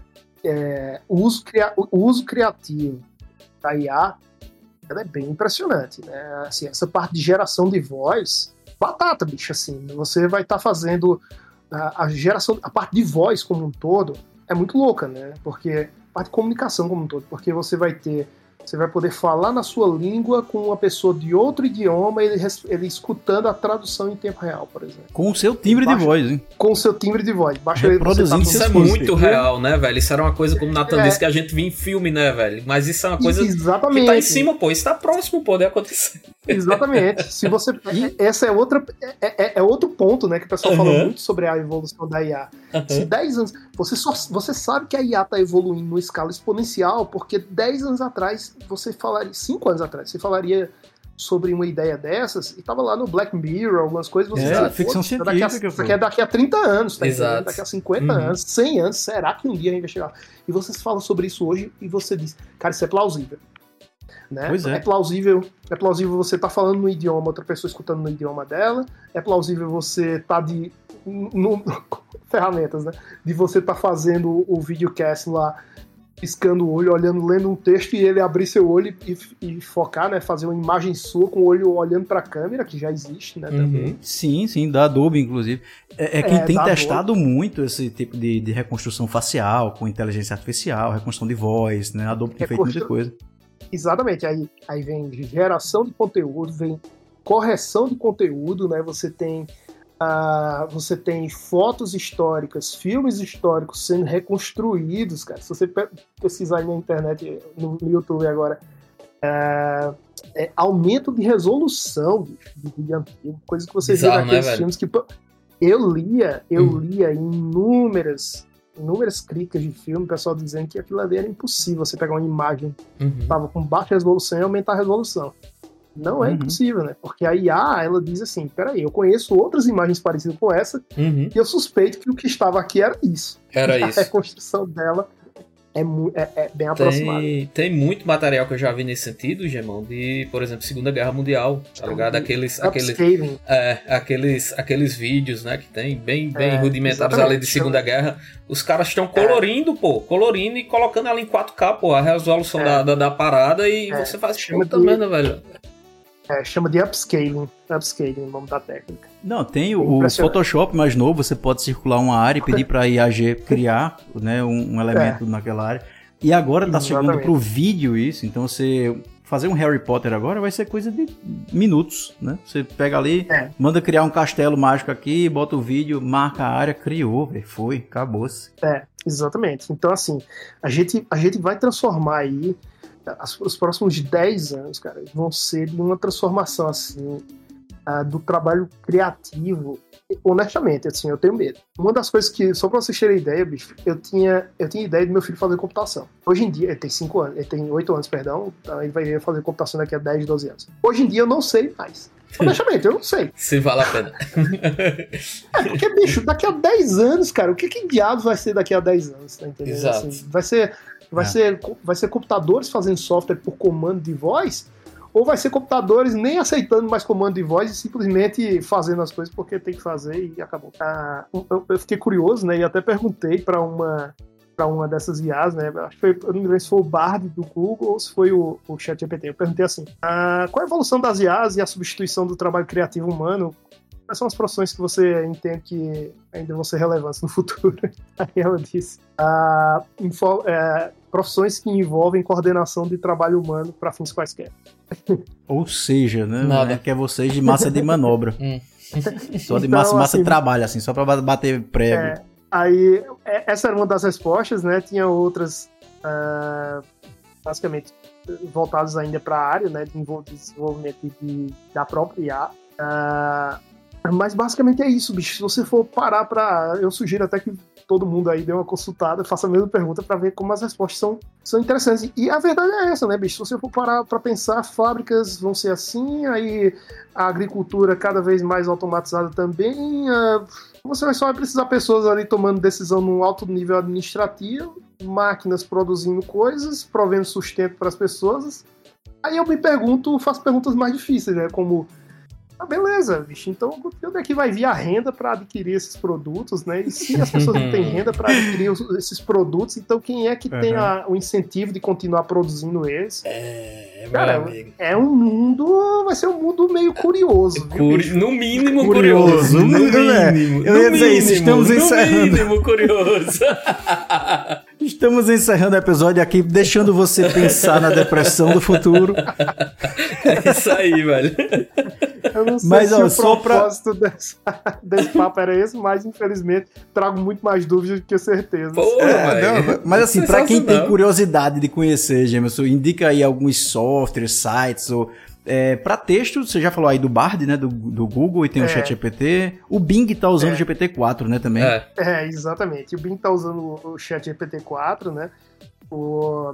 É, o, uso cria- o uso criativo da I A, ela é bem impressionante, né? Assim, essa parte de geração de voz, batata, bicho, assim. Você vai estar fazendo a, a geração, a parte de voz como um todo é muito louca, né? Porque a parte de comunicação como um todo, porque você vai ter Você vai poder falar na sua língua com uma pessoa de outro idioma, ele, res- ele escutando a tradução em tempo real, por exemplo. Com o seu timbre de Baixa- voz, hein? Com o seu timbre de voz. Baixa ele, você tá Reproduzindo com- Isso é seus muito real, né, velho? Isso era uma coisa, como o Nathan É. disse, que a gente via em filme, né, velho? Mas isso é uma coisa Exatamente. que tá em cima, pô. Isso tá próximo, pô, de acontecer. Exatamente. Se você, essa é outra, é, é- é outro ponto, né, que o pessoal fala Uhum. muito sobre a evolução da I A. Se dez anos, você só, você sabe que a I A está evoluindo numa escala exponencial, porque dez anos atrás você falaria, cinco anos atrás, você falaria sobre uma ideia dessas e tava lá no Black Mirror, algumas coisas, você É, sabe, ficção pô, isso daqui a- científica, isso pô. aqui é daqui a trinta anos, tá Exato. entendendo? Daqui a cinquenta Uhum. anos, cem anos, será que um dia a gente vai chegar? E vocês falam sobre isso hoje e você diz, cara, isso é plausível. Né? Pois é. É plausível, é plausível você estar falando no idioma, outra pessoa escutando no idioma dela, é plausível você estar de no- ferramentas, né? De você estar fazendo o, o videocast lá, piscando o olho, olhando, lendo um texto e ele abrir seu olho e, e focar, né? Fazer uma imagem sua com o olho olhando para a câmera, que já existe, né? Também. Sim, sim, da Adobe, inclusive. É, é quem É, tem da testado muito esse tipo de, de reconstrução facial, com inteligência artificial, reconstrução de voz, né? A Adobe tem feito muita Reconstru- coisa. Exatamente, aí, aí vem geração de conteúdo, vem correção de conteúdo, né? Você tem, ah, você tem fotos históricas, filmes históricos sendo reconstruídos, cara. Se você pe- pesquisar aí na internet, no, no YouTube agora, ah, é aumento de resolução bicho, de vídeo antigo, coisa que você Bizarro, vê naqueles né, velho? filmes que pô, eu lia, eu Hum. lia inúmeras, inúmeras críticas de filme, o pessoal dizendo que aquilo ali era impossível, você pegar uma imagem Uhum. estava com baixa resolução e aumentar a resolução. Não é Uhum. impossível, né? Porque a I A, ela diz assim, peraí, eu conheço outras imagens parecidas com essa Uhum. e eu suspeito que o que estava aqui era isso. Era E a isso. reconstrução dela é, mu- é- é bem aproximada. Tem, tem muito material que eu já vi nesse sentido, Gemão, de, por exemplo, Segunda Guerra Mundial, tá ligado? Aqueles, aqueles, Upscaling. é, aqueles, aqueles vídeos, né, que tem bem, bem É, rudimentares exatamente. ali de Segunda Guerra. Os caras estão colorindo, pô, colorindo e colocando ela em quatro K, pô, a resolução É. da, da, da parada e É, você faz chama puta de- merda, velho. É, chama de upscaling. Upscaling, o nome da técnica. Não, tem o, o Impressionante. Photoshop mais novo, você pode circular uma área e pedir para a I A G criar, né, um, um elemento naquela área. E agora tá chegando Exatamente. pro vídeo isso, então você fazer um Harry Potter agora vai ser coisa de minutos, né? Você pega ali, É. manda criar um castelo mágico aqui, bota o vídeo, marca a área, criou, velho, foi, acabou-se. É, exatamente. Então, assim, a gente, a gente vai transformar aí, as- os próximos dez anos, cara, vão ser de uma transformação, assim, uh, do trabalho criativo, honestamente, assim, eu tenho medo. Uma das coisas que, só pra vocês terem ideia, bicho, eu tinha, eu tinha ideia do meu filho fazer computação. Hoje em dia, ele tem cinco anos, ele tem oito anos, perdão, então ele vai fazer computação daqui a dez, doze anos. Hoje em dia eu não sei mais. Honestamente, eu não sei. Se vale a pena. É, porque, bicho, daqui a dez anos, cara, o que que diabos vai ser daqui a dez anos, tá entendendo? Exato. Assim, vai ser, vai, é. ser, vai ser computadores fazendo software por comando de voz? Ou vai ser computadores nem aceitando mais comando de voz e simplesmente fazendo as coisas porque tem que fazer e acabou. Ah, eu, eu fiquei curioso, né? E até perguntei para uma, para uma dessas I As, né? Acho que foi, eu não me lembro se foi o Bard do Google ou se foi o, o ChatGPT. Eu perguntei assim: ah, qual é a evolução das I As e a substituição do trabalho criativo humano? Quais são as profissões que você entende que ainda vão ser relevantes no futuro? Aí ela disse: ah, info, é, profissões que envolvem coordenação de trabalho humano para fins quaisquer. Ou seja, né? Nada. É que é vocês de massa de manobra. Só de Então, massa, massa assim, de trabalho, assim, só pra bater prego. É, aí, essa era uma das respostas, né? Tinha outras, uh, basicamente, voltadas ainda para a área, né? De desenvolvimento de, da própria I A. Uh, mas basicamente é isso, bicho. Se você for parar para... Eu sugiro até que todo mundo aí dê uma consultada, faça a mesma pergunta para ver como as respostas são, são interessantes. E a verdade é essa, né, bicho? Se você for parar para pensar, fábricas vão ser assim, aí a agricultura cada vez mais automatizada também, uh, você só vai precisar de pessoas ali tomando decisão num alto nível administrativo, máquinas produzindo coisas, provendo sustento para as pessoas. Aí eu me pergunto, faço perguntas mais difíceis, né, como... Ah, beleza, bicho, então de onde é que vai vir a renda para adquirir esses produtos, né? E se as pessoas não têm renda para adquirir os, esses produtos, então quem é que uhum. tem a, o incentivo de continuar produzindo eles? É, cara, meu amigo. É um mundo, vai ser um mundo meio curioso. Curi... Viu, no mínimo curioso. curioso. No mínimo, é. Eu ia dizer isso, estamos no encerrando. No mínimo curioso. Estamos encerrando o episódio aqui, deixando você pensar na depressão do futuro. É isso aí, velho. Eu não sei mas, se ó, o só propósito pra... desse, desse papo era esse, mas infelizmente trago muito mais dúvidas do que certezas. Porra, é, não, mas assim, pra quem tem curiosidade de conhecer, Gemerson, indica aí alguns softwares, sites, ou... É, para texto, você já falou aí do Bard, né, do, do Google, e tem é. o ChatGPT. O Bing tá usando é. o G P T quatro, né, também. É, é exatamente. O Bing tá usando o ChatGPT quatro, né. O,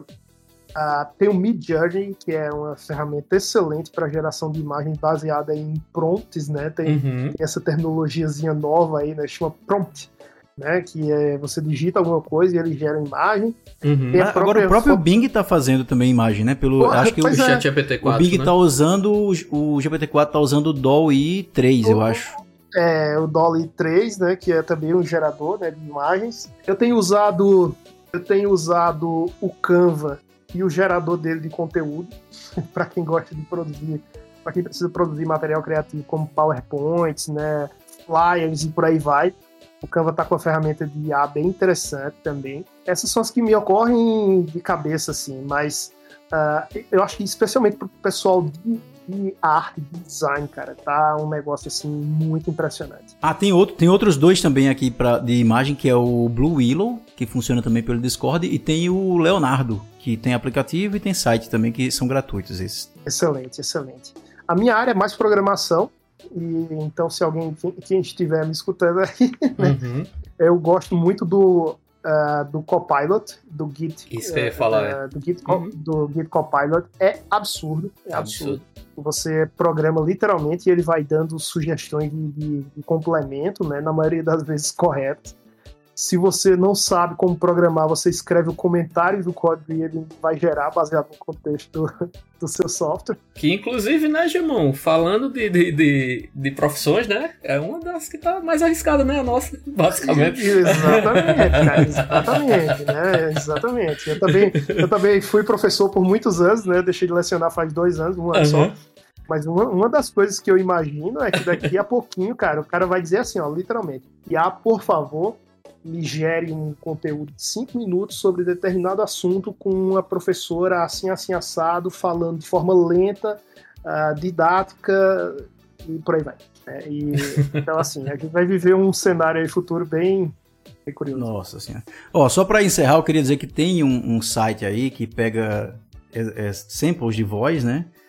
a, tem o Midjourney, que é uma ferramenta excelente para geração de imagens baseada em prompts, né. Tem, uhum. tem essa terminologiazinha nova aí, né, chama prompt, né, que é você digita alguma coisa e ele gera imagem. Uhum. Agora o próprio foto... Bing tá fazendo também imagem, né? Pelo, Porra, acho que o, é. Chat G P T quatro, o Bing né? tá usando, o G P T quatro tá usando o D A L L-E três, o, eu acho. É, o D A L L-E três, né, que é também um gerador, né, de imagens. Eu tenho usado, eu tenho usado o Canva e o gerador dele de conteúdo, para quem gosta de produzir, para quem precisa produzir material criativo como PowerPoints, né, flyers e por aí vai. O Canva tá com uma ferramenta de I A bem interessante também. Essas são as que me ocorrem de cabeça, assim, mas uh, eu acho que especialmente pro pessoal de, de arte, de design, cara, tá um negócio, assim, muito impressionante. Ah, tem, outro, tem outros dois também aqui pra, de imagem, que é o Blue Willow, que funciona também pelo Discord, e tem o Leonardo, que tem aplicativo e tem site também, que são gratuitos esses. Excelente, excelente. A minha área é mais programação, e então se alguém, quem estiver me escutando aí, né, uhum. eu gosto muito do, uh, do Copilot, do Git. Isso que eu ia falar, uh, é. do, Git, uhum. do Git Copilot. É absurdo, é absurdo. absurdo. Você programa literalmente e ele vai dando sugestões de, de, de complemento, né, na maioria das vezes corretas. Se você não sabe como programar, você escreve o comentário do código e ele vai gerar baseado no contexto do, do seu software. Que inclusive, né, Gemão, falando de, de, de, de profissões, né, é uma das que tá mais arriscada, né, a nossa, basicamente. Exatamente, cara, exatamente, né, exatamente. Eu também, eu também fui professor por muitos anos, né, deixei de lecionar faz dois anos, um ano uhum. só. Mas uma, uma das coisas que eu imagino é que daqui a pouquinho, cara, o cara vai dizer assim, ó, literalmente, e ah, por favor, me gere um conteúdo de cinco minutos sobre determinado assunto com uma professora assim, assim, assado, falando de forma lenta, uh, didática e por aí vai. É, e, então, assim, a gente vai viver um cenário aí futuro bem, bem curioso. Nossa Senhora. Ó, só para encerrar, eu queria dizer que tem um, um site aí que pega é, é, samples de voz, né?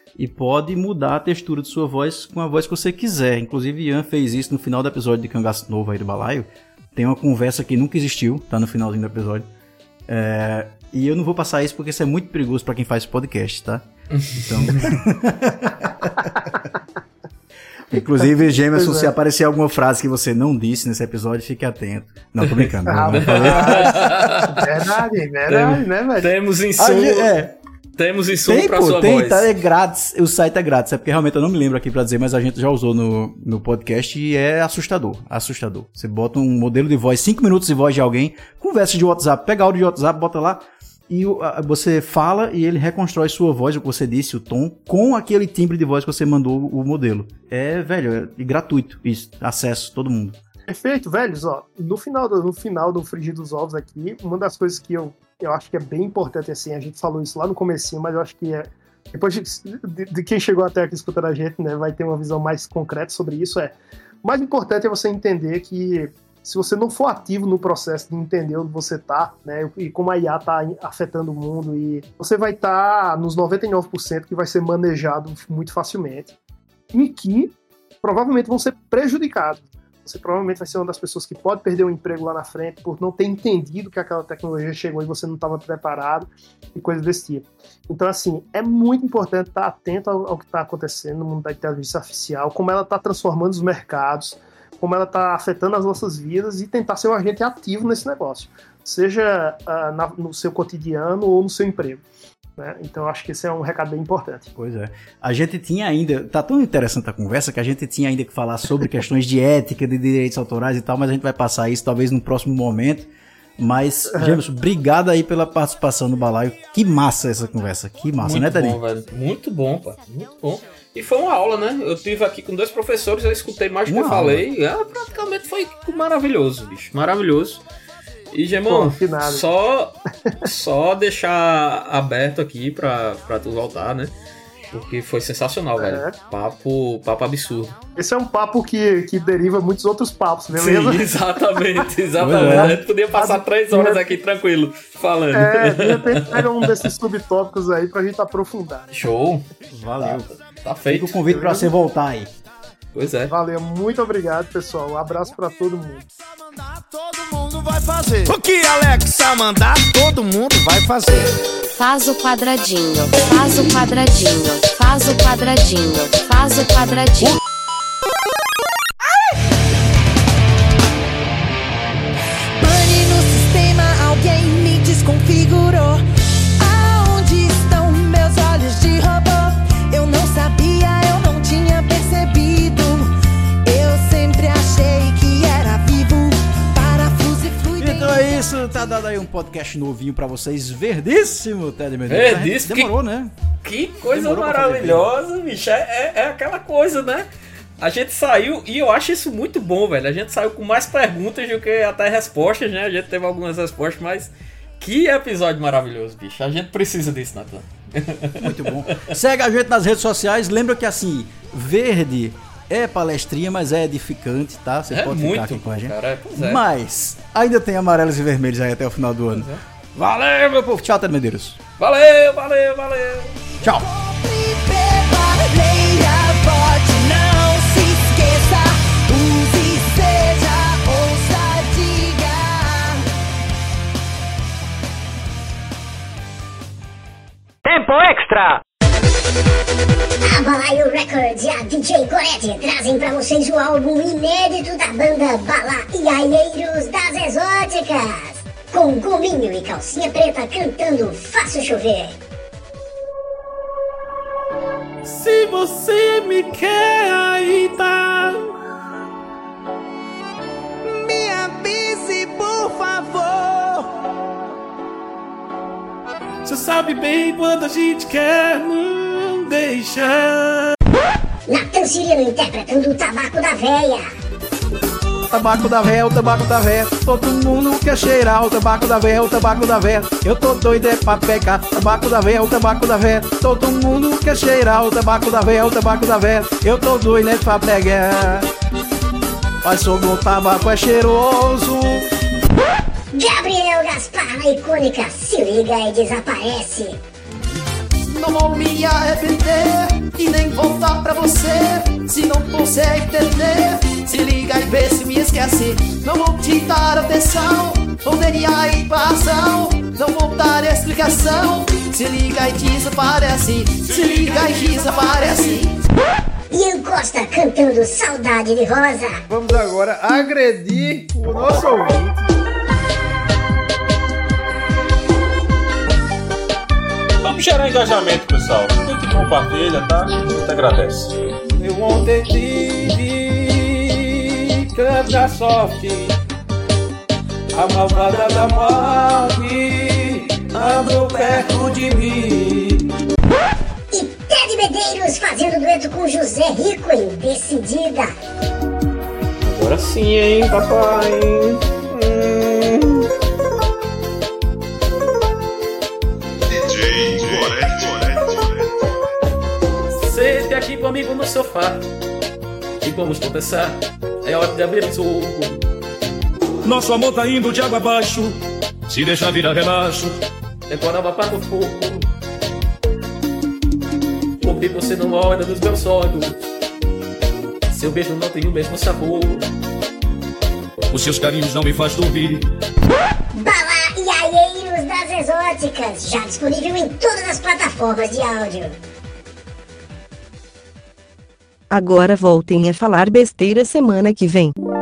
e pode mudar a textura de sua voz com a voz que você quiser. Inclusive, Ian fez isso no final do episódio de Cangaço Novo aí do Balaio. Tem uma conversa que nunca existiu, tá no finalzinho do episódio. É, e eu não vou passar isso porque isso é muito perigoso pra quem faz podcast, tá? Então... Inclusive, Gemerson, se aparecer alguma frase que você não disse nesse episódio, fique atento. Não, tô brincando. Ah, não, verdade, verdade, né, velho? Temos insumo, é. temos insumo tem, pra pô, sua tem, voz. Tá, é grátis, o site é grátis, é porque realmente eu não me lembro aqui pra dizer, mas a gente já usou no, no podcast e é assustador, assustador. Você bota um modelo de voz, cinco minutos de voz de alguém, conversa de WhatsApp, pega áudio de WhatsApp, bota lá, e a, você fala e ele reconstrói sua voz, o que você disse, o tom, com aquele timbre de voz que você mandou o modelo. É, velho, é gratuito isso, acesso, todo mundo. Perfeito, velhos, ó, no final, do, no final do frigir dos ovos aqui, uma das coisas que eu, eu acho que é bem importante, assim, a gente falou isso lá no comecinho, mas eu acho que é, depois de, de, de quem chegou até aqui escutando a gente, né, vai ter uma visão mais concreta sobre isso, é, o mais importante é você entender que se você não for ativo no processo de entender onde você tá, né, e como a I A tá afetando o mundo, e você vai estar tá nos noventa e nove por cento que vai ser manejado muito facilmente, e que provavelmente vão ser prejudicados. Você provavelmente vai ser uma das pessoas que pode perder o emprego lá na frente por não ter entendido que aquela tecnologia chegou e você não estava preparado e coisas desse tipo. Então, assim, é muito importante estar atento ao, ao que está acontecendo no mundo da inteligência artificial, como ela está transformando os mercados, como ela está afetando as nossas vidas e tentar ser um agente ativo nesse negócio, seja uh, na, no seu cotidiano ou no seu emprego. Né? Então eu acho que esse é um recado bem importante. Pois é. A gente tinha ainda, tá tão interessante a conversa que a gente tinha ainda que falar sobre questões de ética, de direitos autorais e tal, mas a gente vai passar isso talvez no próximo momento. Mas, Gemerson, obrigado aí pela participação no Balaio. Que massa essa conversa, que massa, muito né, Tadinho? Muito bom, velho. Muito bom, pá. Muito bom. E foi uma aula, né? Eu tive aqui com dois professores, eu escutei mais do que eu falei. É, praticamente foi maravilhoso, bicho. Maravilhoso. E, Gemão, só, só deixar aberto aqui pra, pra tu voltar, né? Porque foi sensacional, é. velho. Papo, papo absurdo. Esse é um papo que, que deriva muitos outros papos, beleza? Sim, exatamente, exatamente. É. A gente podia passar três horas aqui tranquilo, falando. É, de repente pega um desses subtópicos aí pra gente aprofundar. Show. Valeu. Tá, tá feito. Fica o convite pra você voltar aí. Pois é. Valeu, muito obrigado, pessoal. Um abraço pra todo mundo. Todo mundo vai fazer. O que Alexa mandar, todo mundo vai fazer. Faz o quadradinho, faz o quadradinho, faz o quadradinho, faz o quadradinho. Pane no sistema, alguém me desconfigurou. Aonde estão meus olhos de robô? Eu não sabia, eu não tinha percebido. Eu sempre achei que era vivo. Parafuso e fluido. Então é isso, tá dado aí um podcast novinho pra vocês, verdíssimo, Ted Medeiros. Verdíssimo. Demorou, que, né? Que coisa Demorou maravilhosa, bicho. É, é, é aquela coisa, né? A gente saiu, e eu acho isso muito bom, velho. A gente saiu com mais perguntas do que até respostas, né? A gente teve algumas respostas, mas que episódio maravilhoso, bicho. A gente precisa disso, Natan. Muito bom. Segue a gente nas redes sociais. Lembra que, assim, verde é palestrinha, mas é edificante, tá? Você é pode muito, ficar aqui com a gente. Cara, pois é. Mas ainda tem amarelos e vermelhos aí até o final do ano. É. Valeu, meu povo. Tchau, Ted Medeiros. Valeu, valeu, valeu. Tchau. Não se esqueça, use, seja, ouça, diga. Tempo extra! A Balaio Records e a D J Gorete trazem pra vocês o álbum inédito da banda Balaieiros das Exóticas, com Gominho e Calcinha Preta cantando Faço Chover. Se você me quer aí tá, me avise por favor. Você sabe bem quando a gente quer, não deixa. Natan Cirino interpretando o Tabaco da Véia. Tabaco da véia, o tabaco da véia. Todo mundo quer cheirar o tabaco da véia, o tabaco da véia. Eu tô doido é pra pegar tabaco da véia, o tabaco da véia. Todo mundo quer cheirar o tabaco da véia, o tabaco da véia. Eu tô doido é pra pegar. Mas sobre o tabaco é cheiroso. Gabriel Gaspar na icônica Se Liga e Desaparece. não vou me arrepender e nem voltar pra você. Se não consegue entender, se liga e vê se me esquece. Não vou te dar atenção, ou teria invasão. Não vou dar explicação, se liga e desaparece. Se liga e desaparece. Ian Costa cantando Saudade de Rosa. Vamos agora agredir o nosso ouvinte. Vamos gerar engajamento, pessoal. Quem que compartilha, tá? A gente agradece. Eu ontem tive tanta sorte, a malvada da morte andou perto de mim. E Ted Medeiros fazendo dueto com José Rico em Decidida. Agora sim, hein, papai. Hum. Sente aqui comigo no sofá e vamos conversar. É hora de abrir o jogo. Nosso amor tá indo de água abaixo, se deixar virar relaxo. Temporada para o fogo, porque você não olha nos meus olhos. Seu beijo não tem o mesmo sabor. Os seus carinhos não me faz dormir. Bala e Aieiros das Exóticas, já disponível em todas as plataformas de áudio. Agora voltem a falar besteira semana que vem.